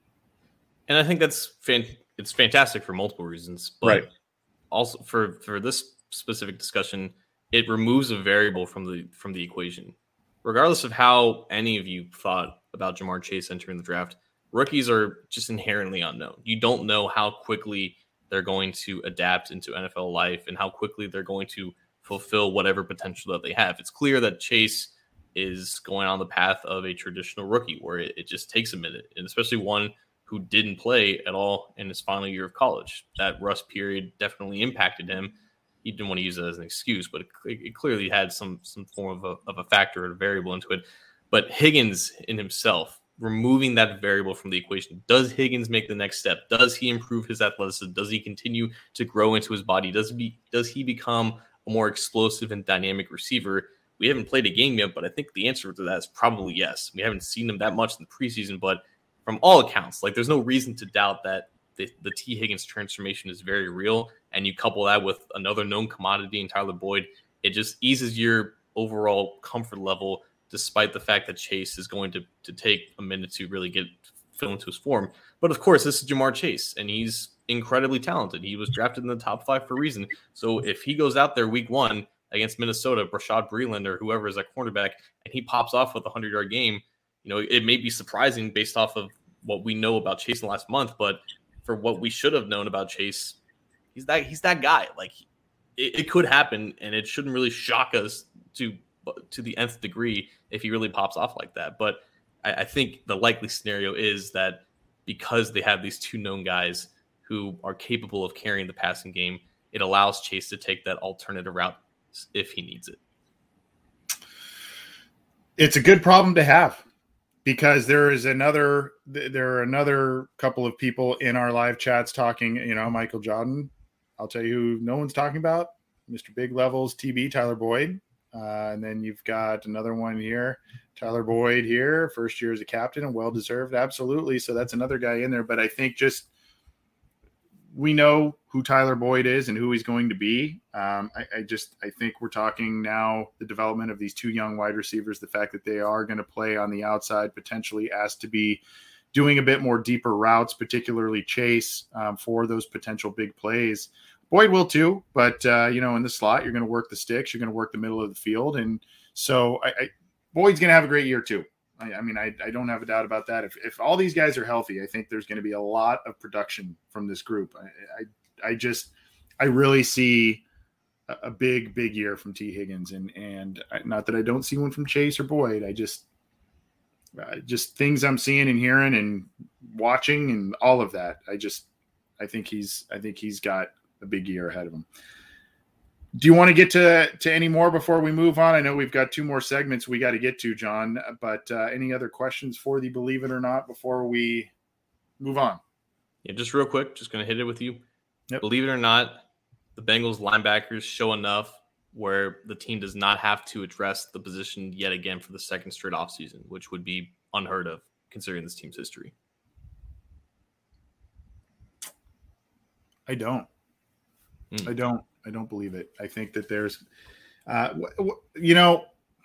And I think that's fan- it's fantastic for multiple reasons. But right. Also, for, for this specific discussion, it removes a variable from the from the equation. Regardless of how any of you thought about Ja'Marr Chase entering the draft, rookies are just inherently unknown. You don't know how quickly they're going to adapt into N F L life and how quickly they're going to fulfill whatever potential that they have. It's clear that Chase is going on the path of a traditional rookie where it, it just takes a minute, and especially one who didn't play at all in his final year of college. That rust period definitely impacted him. He didn't want to use it as an excuse, but it, it clearly had some some form of a, of a factor or a variable into it. But Higgins in himself, removing that variable from the equation, does Higgins make the next step? Does he improve his athleticism? Does he continue to grow into his body? Does he, does he become a more explosive and dynamic receiver? We haven't played a game yet, but I think the answer to that is probably yes. We haven't seen him that much in the preseason, but from all accounts, like there's no reason to doubt that the, the T. Higgins transformation is very real. And you couple that with another known commodity in Tyler Boyd, it just eases your overall comfort level, despite the fact that Chase is going to, to take a minute to really get fill into his form. But of course, this is Ja'Marr Chase, and he's incredibly talented. He was drafted in the top five for a reason. So if he goes out there week one against Minnesota, Rashad Breeland or whoever is at cornerback, and he pops off with a hundred-yard game, you know, it may be surprising based off of what we know about Chase in the last month, but for what we should have known about Chase, he's that he's that guy. Like it, it could happen, and it shouldn't really shock us to to the nth degree if he really pops off like that. But I, I think the likely scenario is that because they have these two known guys who are capable of carrying the passing game, it allows Chase to take that alternative route if he needs it. It's a good problem to have. Because there is another, there are another couple of people in our live chats talking, you know, Michael Jordan. I'll tell you who no one's talking about, Mister Big Levels T B, Tyler Boyd. Uh, and then you've got another one here, Tyler Boyd here, first year as a captain and well-deserved. Absolutely. So that's another guy in there. But I think just we know who Tyler Boyd is and who he's going to be. Um, I, I just I think we're talking now the development of these two young wide receivers, the fact that they are going to play on the outside, potentially asked to be doing a bit more deeper routes, particularly Chase um, for those potential big plays. Boyd will too, but uh, you know, in the slot, you're going to work the sticks, you're going to work the middle of the field, and so I, I, Boyd's going to have a great year too. I, I mean, I, I don't have a doubt about that. If if all these guys are healthy, I think there's going to be a lot of production from this group. I I, I just I really see a, a big big year from T. Higgins, and and I, not that I don't see one from Chase or Boyd. I just uh, just things I'm seeing and hearing and watching and all of that. I just I think he's I think he's got a big year ahead of him. Do you want to get to, to any more before we move on? I know we've got two more segments we got to get to, John, but uh, any other questions for the Believe It or Not before we move on? Yeah, just real quick, just going to hit it with you. Yep. Believe it or not, the Bengals linebackers show enough where the team does not have to address the position yet again for the second straight offseason, which would be unheard of considering this team's history. I don't. Mm. I don't. I don't believe it. I think that there's, uh, w- w- you know,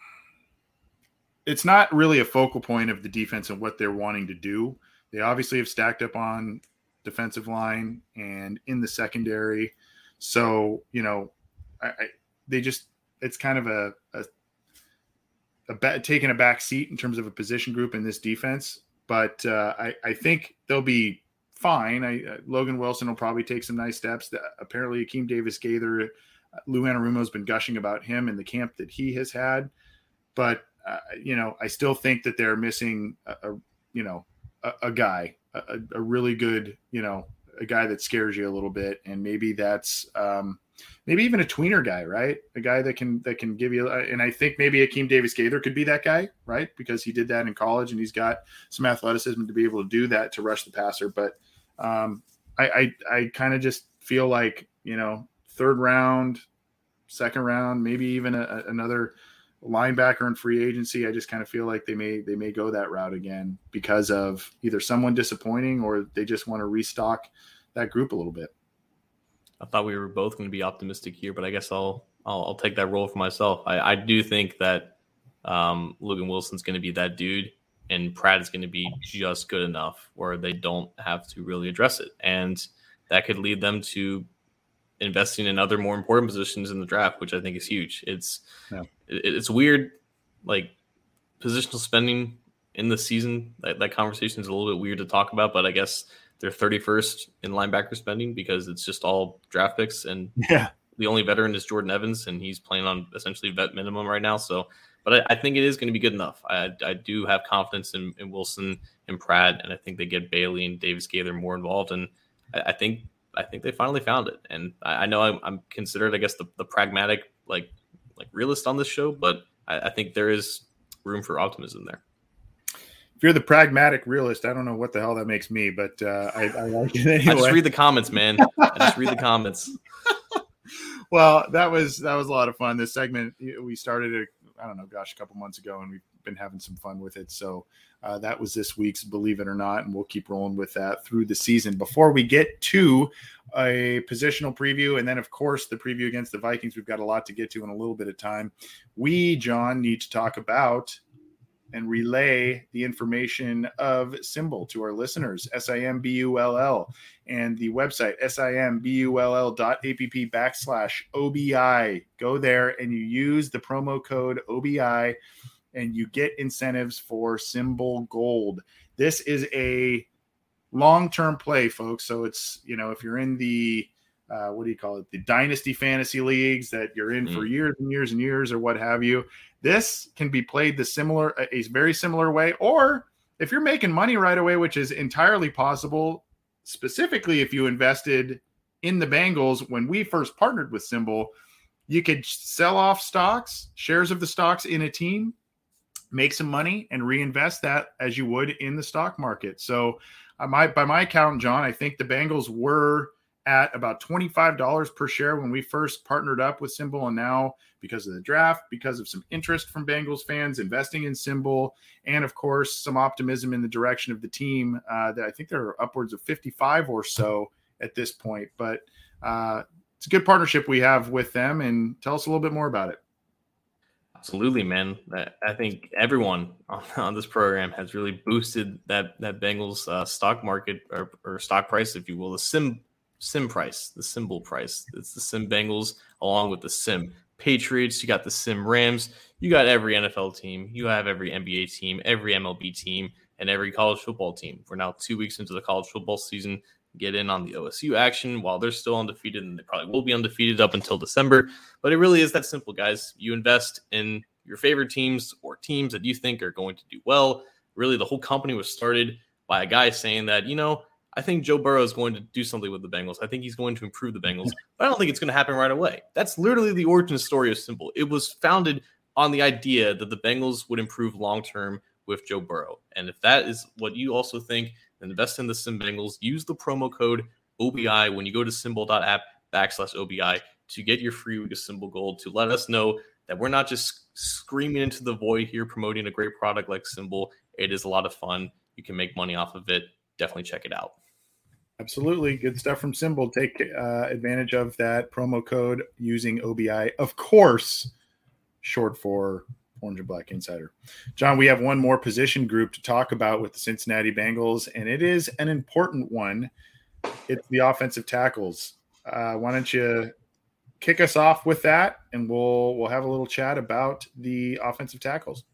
it's not really a focal point of the defense and what they're wanting to do. They obviously have stacked up on defensive line and in the secondary. So, you know, I, I they just, it's kind of a, a, a ba- taking a back seat in terms of a position group in this defense. But uh, I, I think they'll be fine. I, uh, Logan Wilson will probably take some nice steps. The, apparently, Akeem Davis-Gaither, uh, Lou Anarumo's been gushing about him in the camp that he has had. But, uh, you know, I still think that they're missing, a, a you know, a, a guy, a, a really good, you know, a guy that scares you a little bit. And maybe that's um, maybe even a tweener guy, right? A guy that can that can give you – and I think maybe Akeem Davis-Gaither could be that guy, right? Because he did that in college and he's got some athleticism to be able to do that, to rush the passer. But – Um, I, I, I kind of just feel like, you know, third round, second round, maybe even a, another linebacker in free agency. I just kind of feel like they may, they may go that route again because of either someone disappointing or they just want to restock that group a little bit. I thought we were both going to be optimistic here, but I guess I'll, I'll, I'll take that role for myself. I, I do think that um, Logan Wilson's going to be that dude. And Pratt is going to be just good enough where they don't have to really address it. And that could lead them to investing in other more important positions in the draft, which I think is huge. It's yeah. it, it's weird, like positional spending in the season. That, that conversation is a little bit weird to talk about, but I guess they're thirty-first in linebacker spending because it's just all draft picks. And yeah. the only veteran is Jordan Evans, and he's playing on essentially vet minimum right now. So But I, I think it is going to be good enough. I, I do have confidence in, in Wilson and Pratt, and I think they get Bailey and Davis-Gaither more involved. And I, I think I think they finally found it. And I, I know I'm, I'm considered, I guess, the, the pragmatic like like realist on this show, but I, I think there is room for optimism there. If you're the pragmatic realist, I don't know what the hell that makes me, but uh, I, I like it anyway. I just read the comments, man. I just read the comments. Well, that was that was a lot of fun. This segment we started it. I don't know, gosh, a couple months ago, and we've been having some fun with it. So uh, that was this week's Believe It or Not, and we'll keep rolling with that through the season. Before we get to a positional preview, and then, of course, the preview against the Vikings, we've got a lot to get to in a little bit of time. We, John, need to talk about and relay the information of Symbol to our listeners, S I M B U L L, and the website, S I M B U L L dot app backslash O B I. Go there and you use the promo code O B I and you get incentives for Symbol Gold. This is a long-term play, folks. So it's, you know, if you're in the, uh, what do you call it? The dynasty fantasy leagues that you're in mm. for years and years and years or what have you, this can be played the similar, a very similar way. Or if you're making money right away, which is entirely possible, specifically if you invested in the Bengals when we first partnered with Symbol, you could sell off stocks, shares of the stocks in a team, make some money, and reinvest that as you would in the stock market. So uh, my, by my count, John, I think the Bengals were at about twenty-five dollars per share when we first partnered up with Symbol. And now because of the draft, because of some interest from Bengals fans investing in Symbol, and of course, some optimism in the direction of the team, uh, that I think there are upwards of fifty-five or so at this point. But uh, it's a good partnership we have with them. And tell us a little bit more about it. Absolutely, man. I think everyone on, on this program has really boosted that that Bengals uh, stock market or, or stock price, if you will, the sim sim price, the symbol price. It's the Sim Bengals along with the Sim Patriots. You got the Sim Rams. You got every N F L team. You have every N B A team, every M L B team, and every college football team. We're now two weeks into the college football season. Get in on the O S U action while they're still undefeated, and they probably will be undefeated up until December. But it really is that simple, guys. You invest in your favorite teams or teams that you think are going to do well. Really, the whole company was started by a guy saying that, you know, I think Joe Burrow is going to do something with the Bengals. I think he's going to improve the Bengals, but I don't think it's going to happen right away. That's literally the origin story of Simple. It was founded on the idea that the Bengals would improve long-term with Joe Burrow. And if that is what you also think, then invest in the Sim Bengals. Use the promo code O B I when you go to symbol.app backslash O B I to get your free week of Symbol Gold, to let us know that we're not just screaming into the void here promoting a great product like Symbol. It is a lot of fun. You can make money off of it. Definitely check it out. Absolutely. Good stuff from Symbol. Take uh, advantage of that promo code using O B I, of course, short for Orange and Black Insider. John, we have one more position group to talk about with the Cincinnati Bengals, and it is an important one. It's the offensive tackles. Uh, why don't you kick us off with that, and we'll we'll have a little chat about the offensive tackles.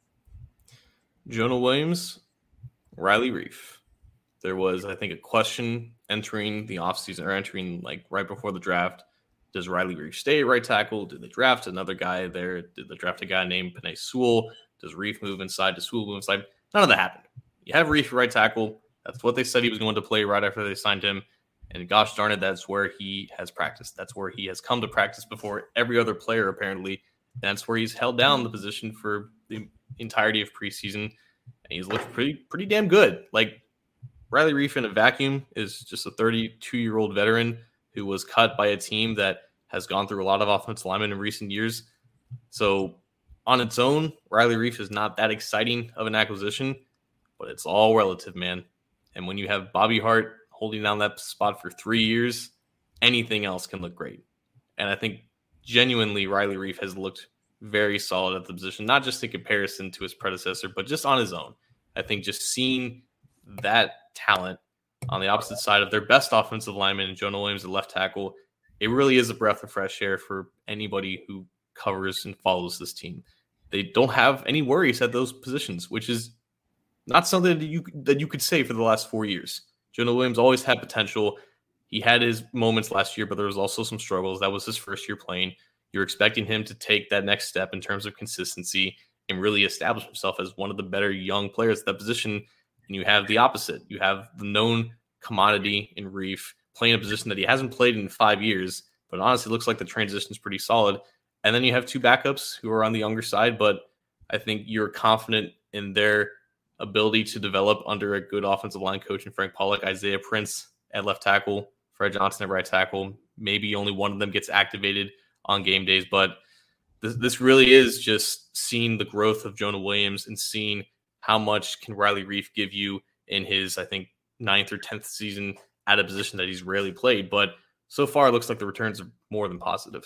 Jonah Williams, Riley Reiff. There was, I think, a question entering the offseason or entering like right before the draft. Does Riley Reiff stay at right tackle? Did they draft another guy there? Did they draft a guy named Penei Sewell? Does Reiff move inside? Does Sewell move inside? None of that happened. You have Reiff at right tackle. That's what they said he was going to play right after they signed him. And gosh darn it, that's where he has practiced. That's where he has come to practice before every other player, apparently. That's where he's held down the position for the entirety of preseason. And he's looked pretty pretty damn good. Like, Riley Reiff in a vacuum is just a thirty-two-year-old veteran who was cut by a team that has gone through a lot of offensive linemen in recent years. So on its own, Riley Reiff is not that exciting of an acquisition, but it's all relative, man. And when you have Bobby Hart holding down that spot for three years, anything else can look great. And I think genuinely Riley Reiff has looked very solid at the position, not just in comparison to his predecessor, but just on his own. I think just seeing that talent on the opposite side of their best offensive lineman in Jonah Williams at left tackle, it really is a breath of fresh air for anybody who covers and follows this team. They don't have any worries at those positions, which is not something that you that you could say for the last four years. Jonah Williams always had potential. He had his moments last year, but there was also some struggles. That was his first year playing. You're expecting him to take that next step in terms of consistency and really establish himself as one of the better young players at that position. And you have the opposite. You have the known commodity in Reiff playing a position that he hasn't played in five years, but honestly looks like the transition is pretty solid. And then you have two backups who are on the younger side, but I think you're confident in their ability to develop under a good offensive line coach in Frank Pollock. Isaiah Prince at left tackle, Fred Johnson at right tackle. Maybe only one of them gets activated on game days, but this, this really is just seeing the growth of Jonah Williams and seeing how much can Riley Reiff give you in his, I think, ninth or tenth season at a position that he's rarely played. But so far, it looks like the returns are more than positive.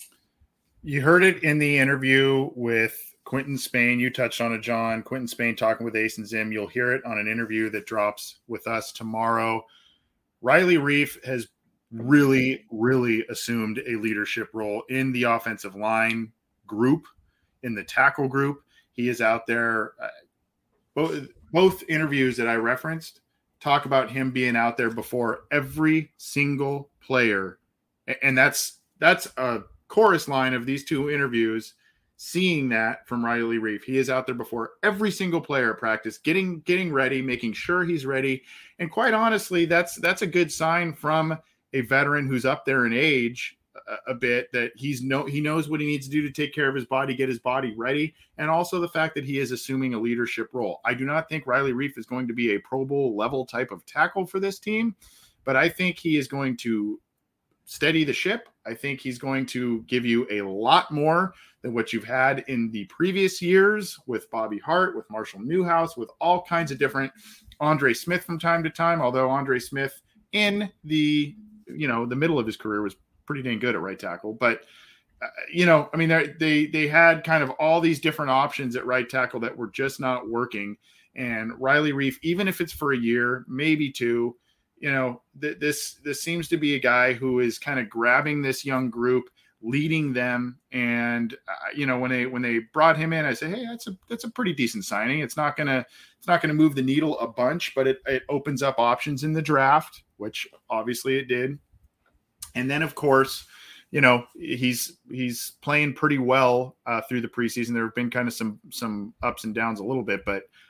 You heard it in the interview with Quinton Spain. You touched on it, John. Quinton Spain talking with Ace and Zim. You'll hear it on an interview that drops with us tomorrow. Riley Reiff has really, really assumed a leadership role in the offensive line group, in the tackle group. He is out there. Uh, both, both interviews that I referenced talk about him being out there before every single player. And that's that's a chorus line of these two interviews, seeing that from Riley Reiff. He is out there before every single player at practice, getting getting ready, making sure he's ready. And quite honestly, that's that's a good sign from a veteran who's up there in age a, a bit, that he's no he knows what he needs to do to take care of his body, get his body ready, and also the fact that he is assuming a leadership role. I do not think Riley Reiff is going to be a Pro Bowl level type of tackle for this team, but I think he is going to steady the ship. I think he's going to give you a lot more than what you've had in the previous years with Bobby Hart, with Marshall Newhouse, with all kinds of different Andre Smith from time to time, although Andre Smith in the, you know, the middle of his career was pretty dang good at right tackle. But, uh, you know, I mean, they they had kind of all these different options at right tackle that were just not working. And Riley Reiff, even if it's for a year, maybe two, you know, th- this this seems to be a guy who is kind of grabbing this young group, leading them. And uh, you know, when they when they brought him in, I said, hey, that's a that's a pretty decent signing. It's not gonna it's not gonna move the needle a bunch, but it it opens up options in the draft, which obviously it did. And then, of course, you know, he's he's playing pretty well uh, through the preseason. There have been kind of some some ups and downs a little bit, but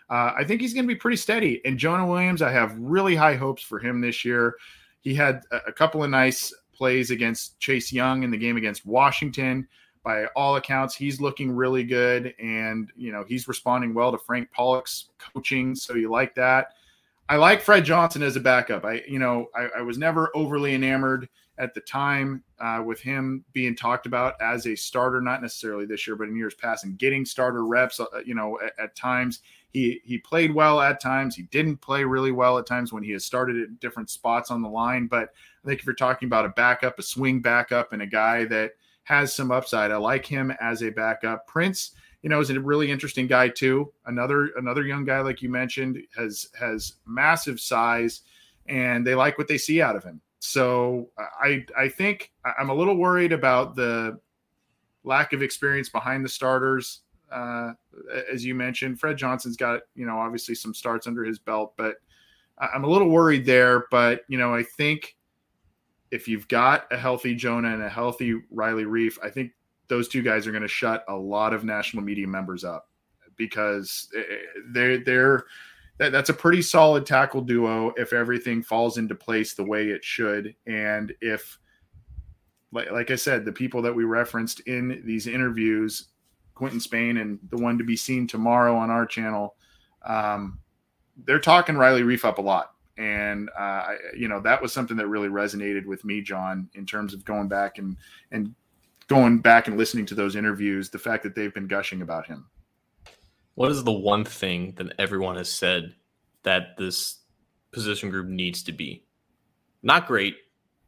uh, I think he's going to be pretty steady. And Jonah Williams, I have really high hopes for him this year. He had a, a couple of nice plays against Chase Young in the game against Washington. By all accounts, he's looking really good, and you know he's responding well to Frank Pollock's coaching. So you like that. I like Fred Johnson as a backup. I, you know, I, I was never overly enamored at the time uh, with him being talked about as a starter, not necessarily this year, but in years past, and getting starter reps. Uh, you know, at, at times he he played well. At times he didn't play really well. At times when he has started at different spots on the line. But I think if you're talking about a backup, a swing backup, and a guy that has some upside, I like him as a backup. Prince, you know, is a really interesting guy too. Another another young guy, like you mentioned, has has massive size, and they like what they see out of him. So I I think I'm a little worried about the lack of experience behind the starters. Uh, as you mentioned, Fred Johnson's got, you know, obviously some starts under his belt, but I'm a little worried there. But, you know, I think if you've got a healthy Jonah and a healthy Riley Reiff, I think those two guys are going to shut a lot of national media members up, because they're, they're that, that's a pretty solid tackle duo if everything falls into place the way it should. And if, like, like I said, the people that we referenced in these interviews, Quinton Spain and the one to be seen tomorrow on our channel, um, they're talking Riley Reiff up a lot. And, uh, I, you know, that was something that really resonated with me, John, in terms of going back and, and going back and listening to those interviews, the fact that they've been gushing about him. What is the one thing that everyone has said that this position group needs to be? Not great,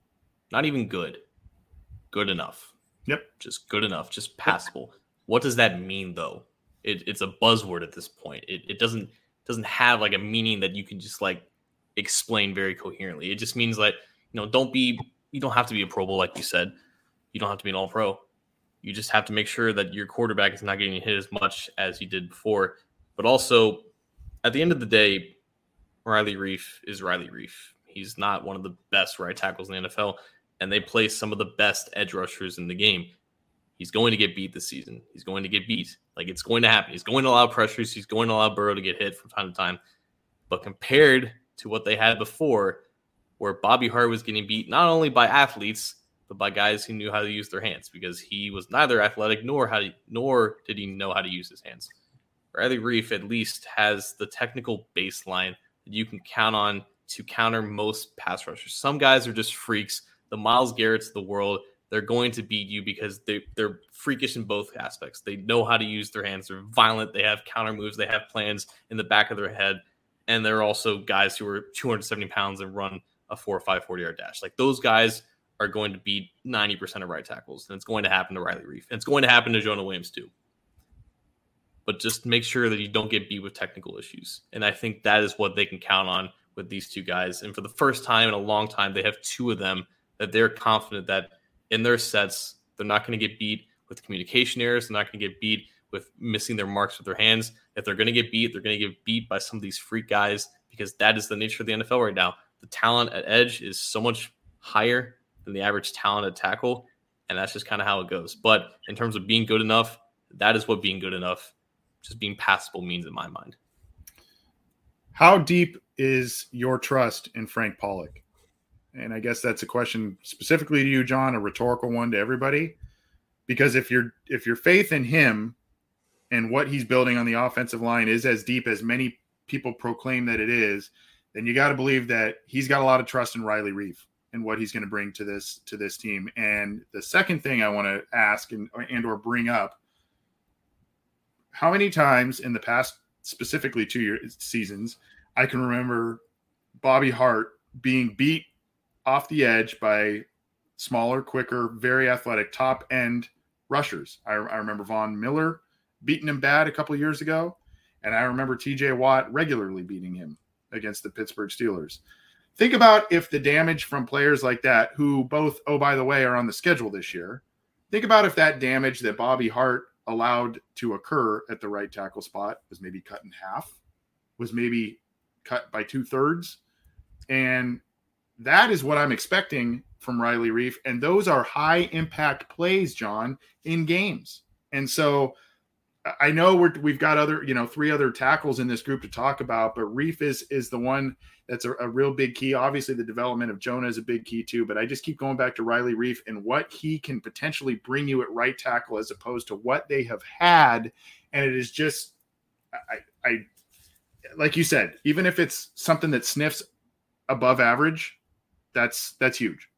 not even good, good enough. Yep. Just good enough, just passable. Yep. What does that mean, though? It, it's a buzzword at this point. It, it doesn't doesn't have like a meaning that you can just like explain very coherently. It just means like, you know, don't be, you don't have to be a Pro Bowl, like you said. You don't have to be an all-pro. You just have to make sure that your quarterback is not getting hit as much as he did before. But also, at the end of the day, Riley Reiff is Riley Reiff. He's not one of the best right tackles in the N F L, and they play some of the best edge rushers in the game. He's going to get beat this season. He's going to get beat. Like, it's going to happen. He's going to allow pressures. He's going to allow Burrow to get hit from time to time. But compared to what they had before, where Bobby Hart was getting beat not only by athletes, but by guys who knew how to use their hands, because he was neither athletic nor how to, nor did he know how to use his hands. Riley Reiff at least has the technical baseline that you can count on to counter most pass rushers. Some guys are just freaks. The Myles Garretts of the world, they're going to beat you because they, they're freakish in both aspects. They know how to use their hands. They're violent. They have counter moves. They have plans in the back of their head. And they're also guys who are two hundred seventy pounds and run a four or five forty-yard dash. Like, those guys are going to beat ninety percent of right tackles. And it's going to happen to Riley Reiff. And it's going to happen to Jonah Williams too. But just make sure that you don't get beat with technical issues. And I think that is what they can count on with these two guys. And for the first time in a long time, they have two of them that they're confident that in their sets, they're not going to get beat with communication errors. They're not going to get beat with missing their marks with their hands. If they're going to get beat, they're going to get beat by some of these freak guys, because that is the nature of the N F L right now. The talent at edge is so much higher than the average talent at tackle, and that's just kind of how it goes. But in terms of being good enough, that is what being good enough, just being passable, means in my mind. How deep is your trust in Frank Pollock? And I guess that's a question specifically to you, John, a rhetorical one to everybody. Because if your if your faith in him and what he's building on the offensive line is as deep as many people proclaim that it is, then you got to believe that he's got a lot of trust in Riley Reiff and what he's going to bring to this to this team. And the second thing I want to ask and and or bring up, how many times in the past, specifically two years seasons, I can remember Bobby Hart being beat off the edge by smaller, quicker, very athletic top end rushers. I, I remember Von Miller beating him bad a couple of years ago, and I remember T J Watt regularly beating him against the Pittsburgh Steelers. Think about if the damage from players like that, who both, oh, by the way, are on the schedule this year. Think about if that damage that Bobby Hart allowed to occur at the right tackle spot was maybe cut in half, was maybe cut by two thirds. And that is what I'm expecting from Riley Reiff. And those are high impact plays, John, in games. And so I know we're, we've got other, you know, three other tackles in this group to talk about, but Reiff is is the one that's a, a real big key. Obviously, the development of Jonah is a big key too, but I just keep going back to Riley Reiff and what he can potentially bring you at right tackle as opposed to what they have had. And it is just, I, I like you said, even if it's something that sniffs above average, that's that's huge.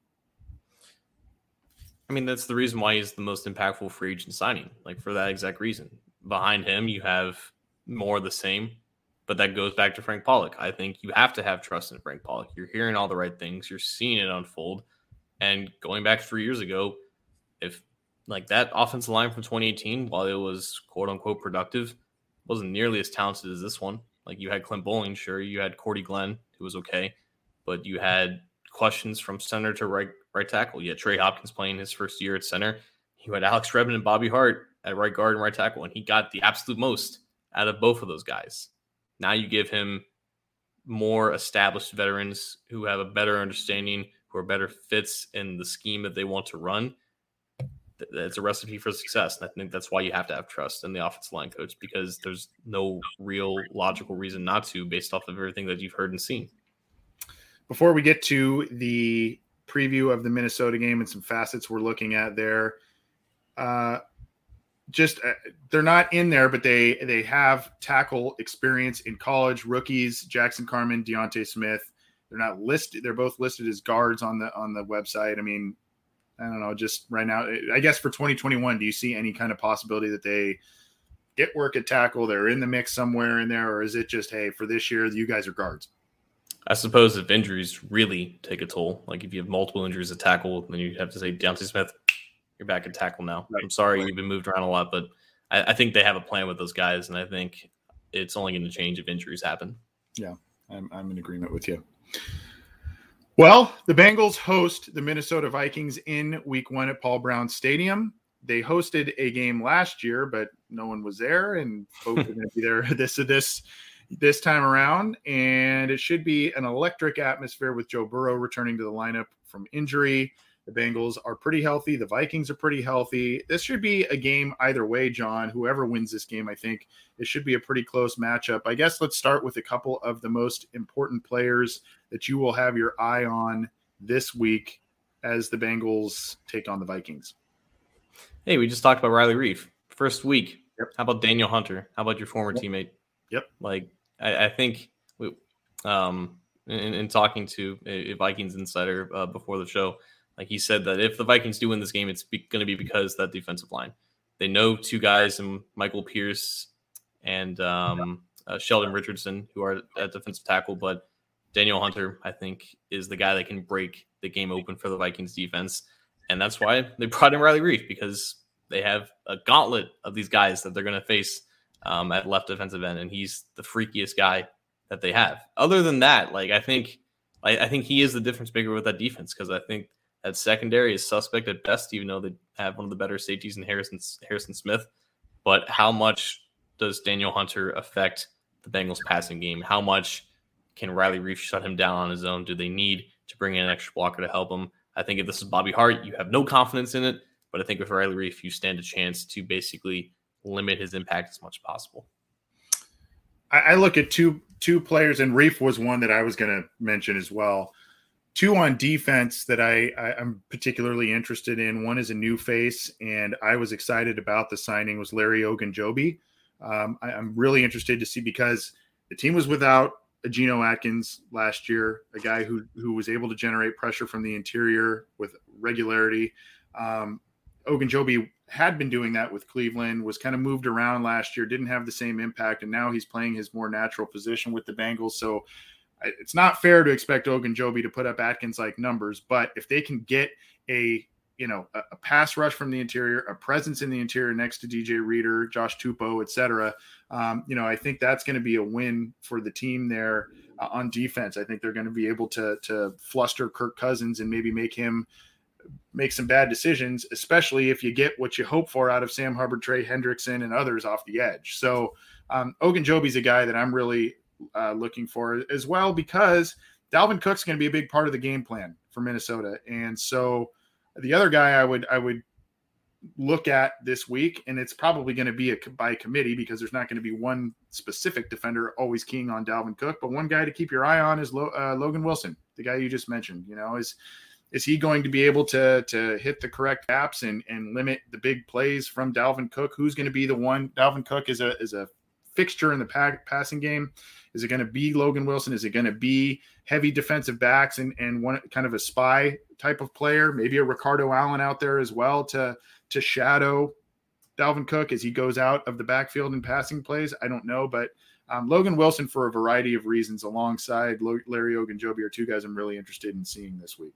I mean, that's the reason why he's the most impactful free agent signing, like for that exact reason. Behind him, you have more of the same, but that goes back to Frank Pollock. I think you have to have trust in Frank Pollock. You're hearing all the right things. You're seeing it unfold. And going back three years ago, if like that offensive line from twenty eighteen, while it was quote unquote productive, wasn't nearly as talented as this one. Like you had Clint Bowling, sure. You had Cordy Glenn, who was okay, but you had questions from center to right right tackle. You had Trey Hopkins playing his first year at center. You had Alex Redmond and Bobby Hart at right guard and right tackle, and he got the absolute most out of both of those guys. Now you give him more established veterans who have a better understanding, who are better fits in the scheme that they want to run. It's a recipe for success, and I think that's why you have to have trust in the offensive line coach, because there's no real logical reason not to based off of everything that you've heard and seen. Before we get to the preview of the Minnesota game and some facets we're looking at there, uh, just uh, they're not in there, but they they have tackle experience in college. Rookies: Jackson Carman, Deontay Smith. They're not listed. They're both listed as guards on the on the website. I mean, I don't know. Just right now, I guess for twenty twenty-one, do you see any kind of possibility that they get work at tackle? They're in the mix somewhere in there, or is it just, hey, for this year, you guys are guards? I suppose if injuries really take a toll, like if you have multiple injuries at tackle, then you have to say, Deontay Smith, you're back at tackle now. Right. I'm sorry, right. You've been moved around a lot, but I, I think they have a plan with those guys, and I think it's only going to change if injuries happen. Yeah, I'm, I'm in agreement with you. Well, the Bengals host the Minnesota Vikings in week one at Paul Brown Stadium. They hosted a game last year, but no one was there, and folks are going to be there this this this time around. And it should be an electric atmosphere with Joe Burrow returning to the lineup from injury. The Bengals are pretty healthy. The Vikings are pretty healthy. This should be a game either way, John. Whoever wins this game, I think it should be a pretty close matchup. I guess let's start with a couple of the most important players that you will have your eye on this week as the Bengals take on the Vikings. Hey, we just talked about Riley Reiff. First week. Yep. How about Daniel Hunter? How about your former yep. teammate? Yep. Like, I, I think we, um, in, in talking to a, a Vikings insider uh, before the show, like he said that if the Vikings do win this game, it's going to be because of that defensive line. They know two guys, in Michael Pierce and um, uh, Sheldon Richardson, who are at defensive tackle, but Daniel Hunter, I think, is the guy that can break the game open for the Vikings defense. And that's why they brought in Riley Reiff, because they have a gauntlet of these guys that they're going to face um, at left defensive end. And he's the freakiest guy that they have. Other than that, like, I think, I, I think he is the difference maker with that defense, because I think that secondary is suspect at best, even though they have one of the better safeties in Harrison, Harrison Smith. But how much does Daniel Hunter affect the Bengals passing game? How much can Riley Reiff shut him down on his own? Do they need to bring in an extra blocker to help him? I think if this is Bobby Hart, you have no confidence in it. But I think with Riley Reiff, you stand a chance to basically limit his impact as much as possible. I, I look at two two players, and Reiff was one that I was going to mention as well. Two on defense that I, I, I'm particularly interested in. One is a new face, and I was excited about the signing, was Larry Ogunjobi. Um, I, I'm really interested to see, because the team was without Geno Atkins last year, a guy who who was able to generate pressure from the interior with regularity. Um, Ogunjobi had been doing that with Cleveland, was kind of moved around last year, didn't have the same impact, and now he's playing his more natural position with the Bengals. So it's not fair to expect Ogunjobi to put up Atkins-like numbers, but if they can get a you know a, a pass rush from the interior, a presence in the interior next to D J Reader, Josh Tupou, et cetera, um, you know I think that's going to be a win for the team there uh, on defense. I think they're going to be able to to fluster Kirk Cousins and maybe make him make some bad decisions, especially if you get what you hope for out of Sam Hubbard, Trey Hendrickson, and others off the edge. So um, Ogunjobi's a guy that I'm really Uh, looking for as well, because Dalvin Cook's going to be a big part of the game plan for Minnesota. And so the other guy I would I would look at this week, and it's probably going to be a by committee because there's not going to be one specific defender always keying on Dalvin Cook, but one guy to keep your eye on is Lo, uh, Logan Wilson, the guy you just mentioned. You know, is is he going to be able to to hit the correct gaps and and limit the big plays from Dalvin Cook? Who's going to be the one? Dalvin Cook is a is a fixture in the pack, passing game. Is it going to be Logan Wilson? Is it going to be heavy defensive backs and and one kind of a spy type of player? Maybe a Ricardo Allen out there as well to to shadow Dalvin Cook as he goes out of the backfield and passing plays. I don't know, but um, Logan Wilson, for a variety of reasons, alongside Larry Ogunjobi, are two guys I'm really interested in seeing this week.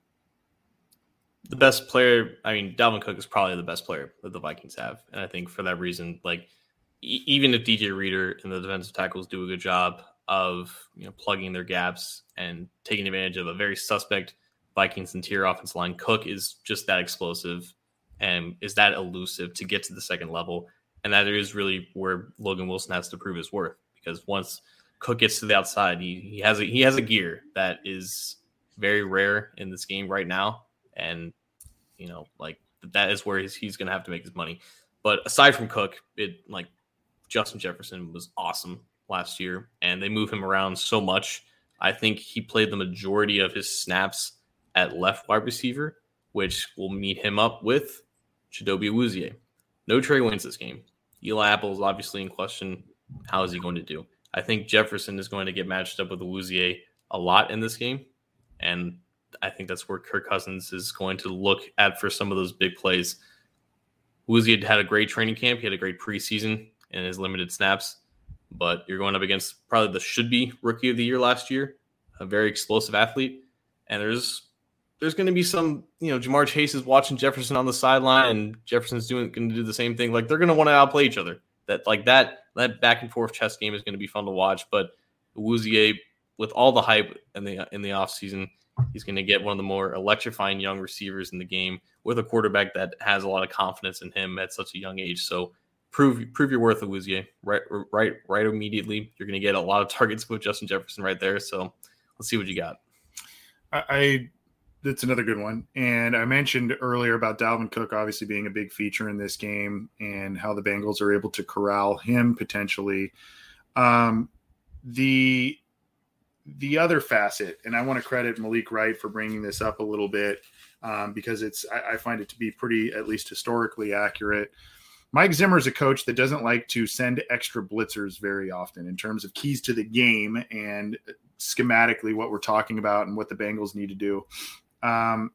The best player, I mean, Dalvin Cook is probably the best player that the Vikings have. And I think for that reason, like, e- even if D J Reader and the defensive tackles do a good job of, you know, plugging their gaps and taking advantage of a very suspect Vikings interior offensive line, Cook is just that explosive and is that elusive to get to the second level. And that is really where Logan Wilson has to prove his worth, because once Cook gets to the outside, he, he has a, he has a gear that is very rare in this game right now. And, you know, like that is where he's, he's going to have to make his money. But aside from Cook, it like Justin Jefferson was awesome last year, and they move him around so much. I think he played the majority of his snaps at left wide receiver, which will meet him up with Chidobe Awuzie. No Trey Waynes this game. Eli Apple is obviously in question. How is he going to do? I think Jefferson is going to get matched up with Awuzie a lot in this game, and I think that's where Kirk Cousins is going to look at for some of those big plays. Awuzie had a great training camp. He had a great preseason in his limited snaps, but you're going up against probably the should-be rookie of the year last year, a very explosive athlete, and there's There's going to be some, you know, Jamar Chase is watching Jefferson on the sideline, and Jefferson's doing going to do the same thing. Like, they're going to want to outplay each other. That like that that back and forth chess game is going to be fun to watch. But Awuzie, with all the hype in the in the offseason, he's going to get one of the more electrifying young receivers in the game with a quarterback that has a lot of confidence in him at such a young age. So prove prove your worth, Awuzie. Right, right, right. Immediately, you're going to get a lot of targets with Justin Jefferson right there. So let's see what you got. I. I... That's another good one. And I mentioned earlier about Dalvin Cook obviously being a big feature in this game and how the Bengals are able to corral him potentially. Um, the the other facet, and I want to credit Malik Wright for bringing this up a little bit um, because it's I, I find it to be pretty, at least historically accurate. Mike Zimmer is a coach that doesn't like to send extra blitzers very often in terms of keys to the game and schematically what we're talking about and what the Bengals need to do. Um,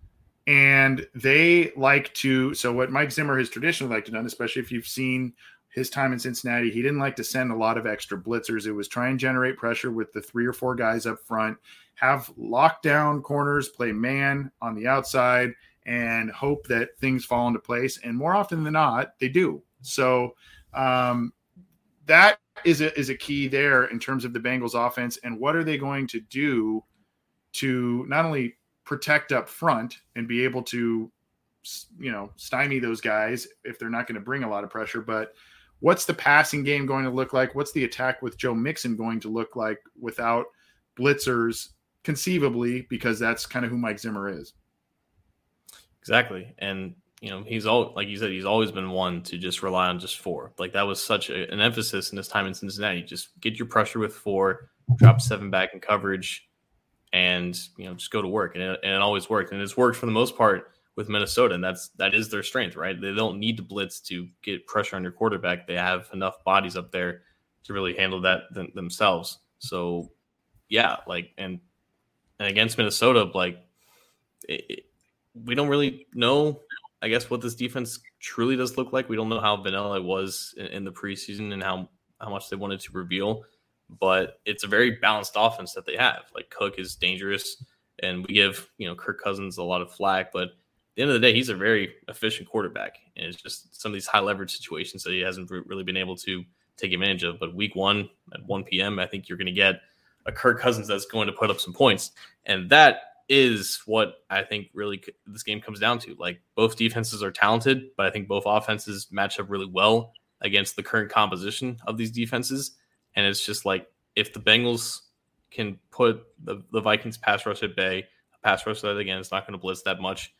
and they like to, so what Mike Zimmer has traditionally liked to do, especially if you've seen his time in Cincinnati, he didn't like to send a lot of extra blitzers. It was try and generate pressure with the three or four guys up front, have lockdown corners, play man on the outside, and hope that things fall into place. And more often than not, they do. So, um, that is a, is a key there in terms of the Bengals offense. And what are they going to do to not only protect up front and be able to, you know, stymie those guys if they're not going to bring a lot of pressure, but what's the passing game going to look like? What's the attack with Joe Mixon going to look like without blitzers conceivably, because that's kind of who Mike Zimmer is. Exactly. And, you know, he's all, like you said, he's always been one to just rely on just four. Like that was such a, an emphasis in his time in Cincinnati. Just get your pressure with four, drop seven back in coverage, and, you know, just go to work. And it, and it always worked. And it's worked for the most part with Minnesota. And that's, that is their strength, right? They don't need to blitz to get pressure on your quarterback. They have enough bodies up there to really handle that th- themselves. So yeah, like, and, and against Minnesota, like it, it, we don't really know, I guess, what this defense truly does look like. We don't know how vanilla it was in, in the preseason and how, how much they wanted to reveal. But it's a very balanced offense that they have. Like Cook is dangerous, and we give, you know, Kirk Cousins a lot of flack. But at the end of the day, he's a very efficient quarterback, and it's just some of these high leverage situations that he hasn't really been able to take advantage of. But week one at one p.m., I think you're going to get a Kirk Cousins that's going to put up some points, and that is what I think really this game comes down to. Like both defenses are talented, but I think both offenses match up really well against the current composition of these defenses. And it's just like, if the Bengals can put the, the Vikings pass rush at bay, a pass rush that, again, is not going to blitz that much,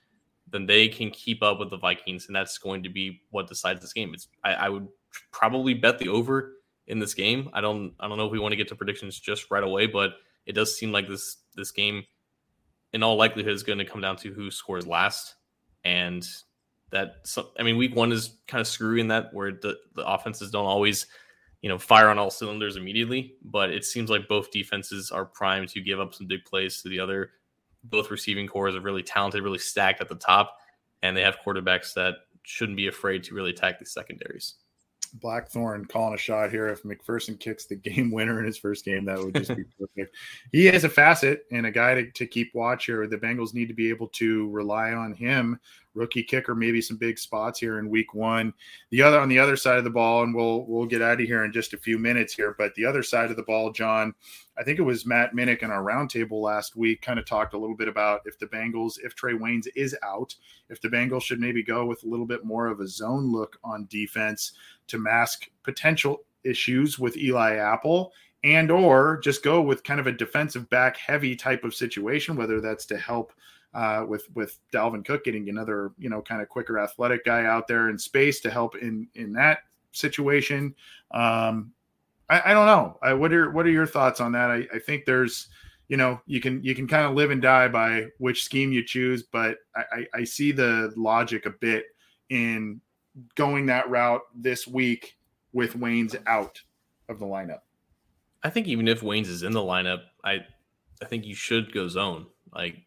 then they can keep up with the Vikings, and that's going to be what decides this game. It's I, I would probably bet the over in this game. I don't I don't know if we want to get to predictions just right away, but it does seem like this this game, in all likelihood, is going to come down to who scores last. And that, I mean, week one is kind of screwy in that, where the, the offenses don't always, you know, fire on all cylinders immediately. But it seems like both defenses are primed to give up some big plays to the other. Both receiving cores are really talented, really stacked at the top, and they have quarterbacks that shouldn't be afraid to really attack the secondaries. Blackthorn calling a shot here. If McPherson kicks the game winner in his first game, that would just be perfect. He is a facet and a guy to, to keep watch here. The Bengals need to be able to rely on him. Rookie kicker, maybe some big spots here in week one. The other on the other side of the ball, and we'll we'll get out of here in just a few minutes here. But the other side of the ball, John, I think it was Matt Minnick in our roundtable last week kind of talked a little bit about if the Bengals, if Trey Waynes is out, if the Bengals should maybe go with a little bit more of a zone look on defense to mask potential issues with Eli Apple, and or just go with kind of a defensive back heavy type of situation, whether that's to help uh, with with Dalvin Cook getting another, you know, kind of quicker athletic guy out there in space to help in in that situation. Um, I, I don't know. I, what are what are your thoughts on that? I, I think there's, you know, you can you can kind of live and die by which scheme you choose, but I, I, I see the logic a bit in going that route this week with Waynes out of the lineup. I think even if Waynes is in the lineup, I I think you should go zone. Like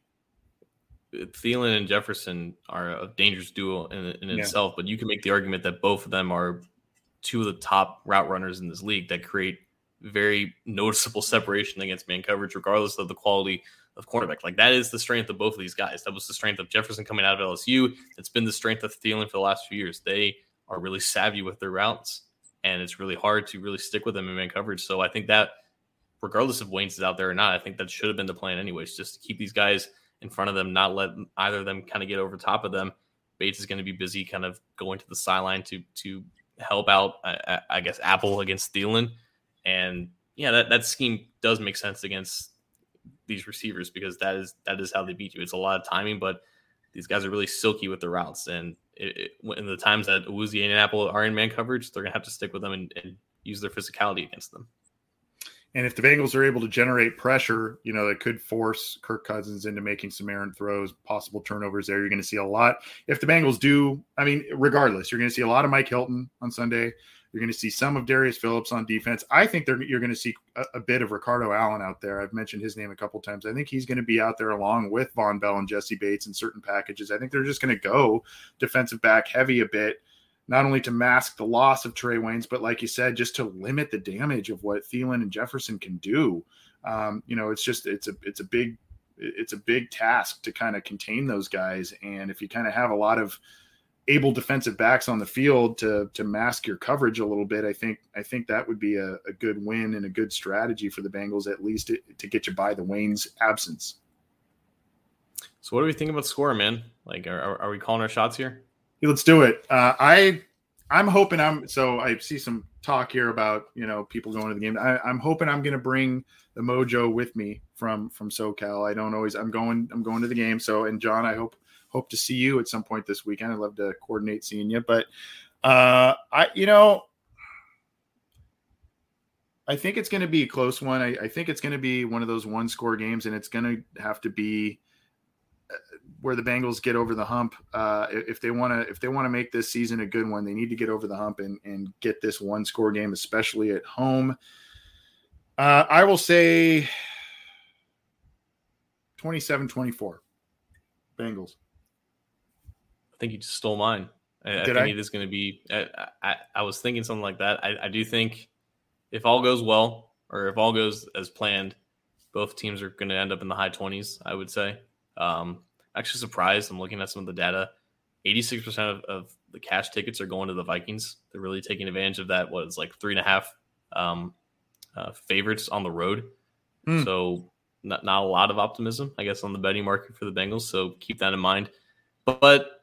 Thielen and Jefferson are a dangerous duo in, in yeah. itself, but you can make the argument that both of them are two of the top route runners in this league that create very noticeable separation against man coverage, regardless of the quality of cornerback. Like that is the strength of both of these guys. That was the strength of Jefferson coming out of L S U. It's been the strength of Thielen for the last few years. They are really savvy with their routes, and it's really hard to really stick with them in man coverage. So I think that regardless of Waynes is out there or not, I think that should have been the plan anyways, just to keep these guys in front of them, not let either of them kind of get over top of them. Bates is going to be busy kind of going to the sideline to to help out, I, I guess, Apple against Thielen. And yeah, that, that scheme does make sense against these receivers because that is that is how they beat you. It's a lot of timing, but these guys are really silky with their routes. And it, it, in the times that Awuzie and Apple are in man coverage, they're going to have to stick with them and, and use their physicality against them. And if the Bengals are able to generate pressure, you know, that could force Kirk Cousins into making some errant throws, possible turnovers there. You're going to see a lot. If the Bengals do, I mean, regardless, you're going to see a lot of Mike Hilton on Sunday. You're going to see some of Darius Phillips on defense. I think they're, you're going to see a, a bit of Ricardo Allen out there. I've mentioned his name a couple times. I think he's going to be out there along with Von Bell and Jesse Bates in certain packages. I think they're just going to go defensive back heavy a bit, not only to mask the loss of Trey Waynes, but like you said, just to limit the damage of what Thielen and Jefferson can do. Um, you know, it's just, it's a, it's a big, it's a big task to kind of contain those guys. And if you kind of have a lot of able defensive backs on the field to, to mask your coverage a little bit, I think, I think that would be a, a good win and a good strategy for the Bengals, at least to, to get you by the Waynes absence. So what do we think about score, man? Like, are, are we calling our shots here? Let's do it. Uh, I, I'm hoping I'm, so I see some talk here about, you know, people going to the game. I, I'm hoping I'm going to bring the mojo with me from, from SoCal. I don't always, I'm going, I'm going to the game. So, and John, I hope, hope to see you at some point this weekend. I'd love to coordinate seeing you, but uh, I, you know, I think it's going to be a close one. I, I think it's going to be one of those one score games, and it's going to have to be where the Bengals get over the hump. Uh, if they want to, if they want to make this season a good one, they need to get over the hump and, and get this one score game, especially at home. Uh, I will say twenty-seven twenty-four Bengals. I think you just stole mine. I, I think I? it is going to be, I, I, I was thinking something like that. I, I do think if all goes well, or if all goes as planned, both teams are going to end up in the high twenties, I would say. Um, actually surprised. I'm looking at some of the data. eighty-six percent of, of the cash tickets are going to the Vikings. They're really taking advantage of that. What is like three and a half um, uh, favorites on the road. Mm. So not, not a lot of optimism, I guess, on the betting market for the Bengals. So keep that in mind. But, but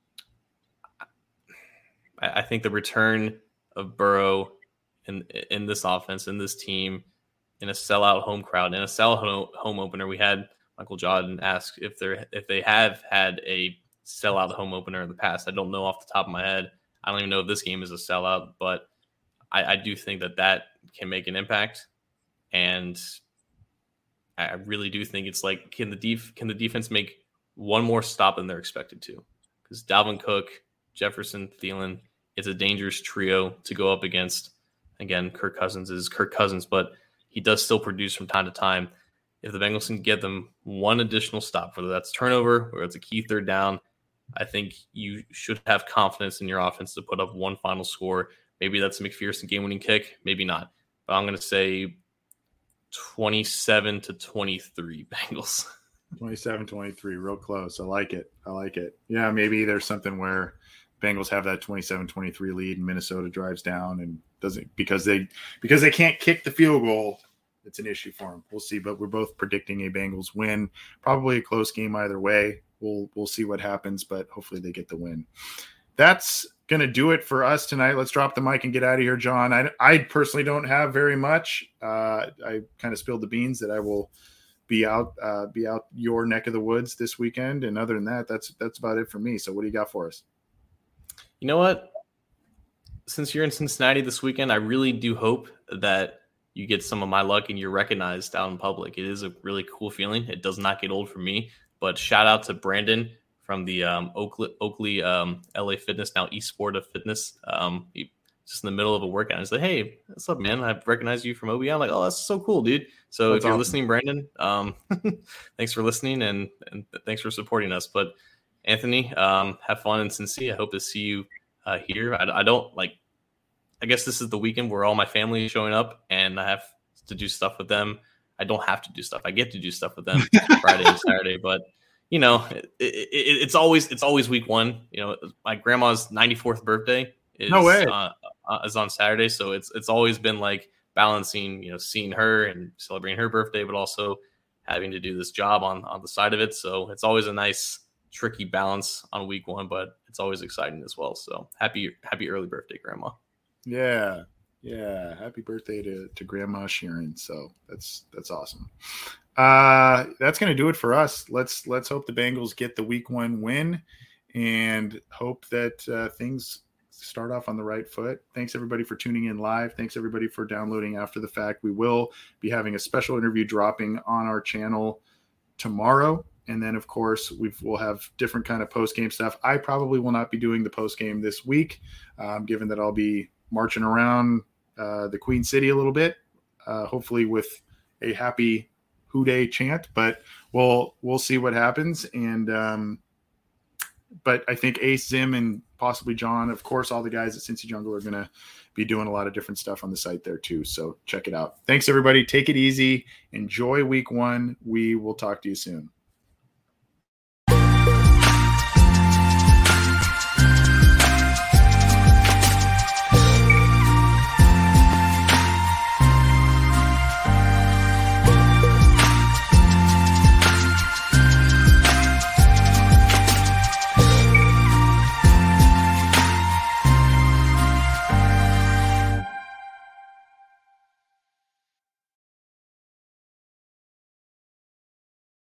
I, I think the return of Burrow in, in this offense, in this team, in a sellout home crowd, in a sellout home opener, we had Michael Jordan asked if they if they have had a sellout home opener in the past. I don't know off the top of my head. I don't even know if this game is a sellout, but I, I do think that that can make an impact. And I really do think it's like, can the def- can the defense make one more stop than they're expected to? Because Dalvin Cook, Jefferson, Thielen, it's a dangerous trio to go up against. Again, Kirk Cousins is Kirk Cousins, but he does still produce from time to time. If the Bengals can get them one additional stop, whether that's turnover or it's a key third down, I think you should have confidence in your offense to put up one final score. Maybe that's a McPherson game-winning kick, maybe not. But I'm going to say twenty-seven to twenty-three Bengals. twenty-seven twenty-three, real close. I like it. I like it. Yeah, maybe there's something where Bengals have that twenty-seven twenty-three lead and Minnesota drives down and doesn't because they because they can't kick the field goal. It's an issue for them. We'll see, but we're both predicting a Bengals win. Probably a close game either way. We'll we'll see what happens, but hopefully they get the win. That's going to do it for us tonight. Let's drop the mic and get out of here, John. I, I personally don't have very much. Uh, I kind of spilled the beans that I will be out uh, be out your neck of the woods this weekend. And other than that, that's that's about it for me. So what do you got for us? You know what? Since you're in Cincinnati this weekend, I really do hope that you get some of my luck and you're recognized out in public. It is a really cool feeling. It does not get old for me. But shout out to Brandon from the um, Oakley, Oakley um, L A Fitness, now Esport of Fitness. Um, he just in the middle of a workout. He's like, hey, what's up, man? I recognize you from O B. I'm like, oh, that's so cool, dude. So that's if you're awesome. Listening, Brandon, um, thanks for listening and, and thanks for supporting us. But Anthony, um, have fun in Cincy. I hope to see you uh, here. I, I don't like, I guess this is the weekend where all my family is showing up and I have to do stuff with them. I don't have to do stuff. I get to do stuff with them Friday and Saturday, but you know, it, it, it, it's always, it's always week one. You know, my grandma's ninety-fourth birthday is, no way. Uh, uh, is on Saturday. So it's, it's always been like balancing, you know, seeing her and celebrating her birthday, but also having to do this job on, on the side of it. So it's always a nice, tricky balance on week one, but it's always exciting as well. So happy, happy early birthday, Grandma. Yeah. Yeah. Happy birthday to, to Grandma Sharon. So that's, that's awesome. Uh, that's going to do it for us. Let's, let's hope the Bengals get the week one win and hope that uh, things start off on the right foot. Thanks everybody for tuning in live. Thanks everybody for downloading after the fact. We will be having a special interview dropping on our channel tomorrow. And then of course we've, we'll have different kind of post-game stuff. I probably will not be doing the post-game this week, um, given that I'll be marching around uh, the Queen City a little bit, uh, hopefully with a happy Who Day chant, but we'll, we'll see what happens. And, um, but I think Ace, Zim, and possibly John, of course, all the guys at Cincy Jungle are going to be doing a lot of different stuff on the site there too. So check it out. Thanks everybody. Take it easy. Enjoy week one. We will talk to you soon.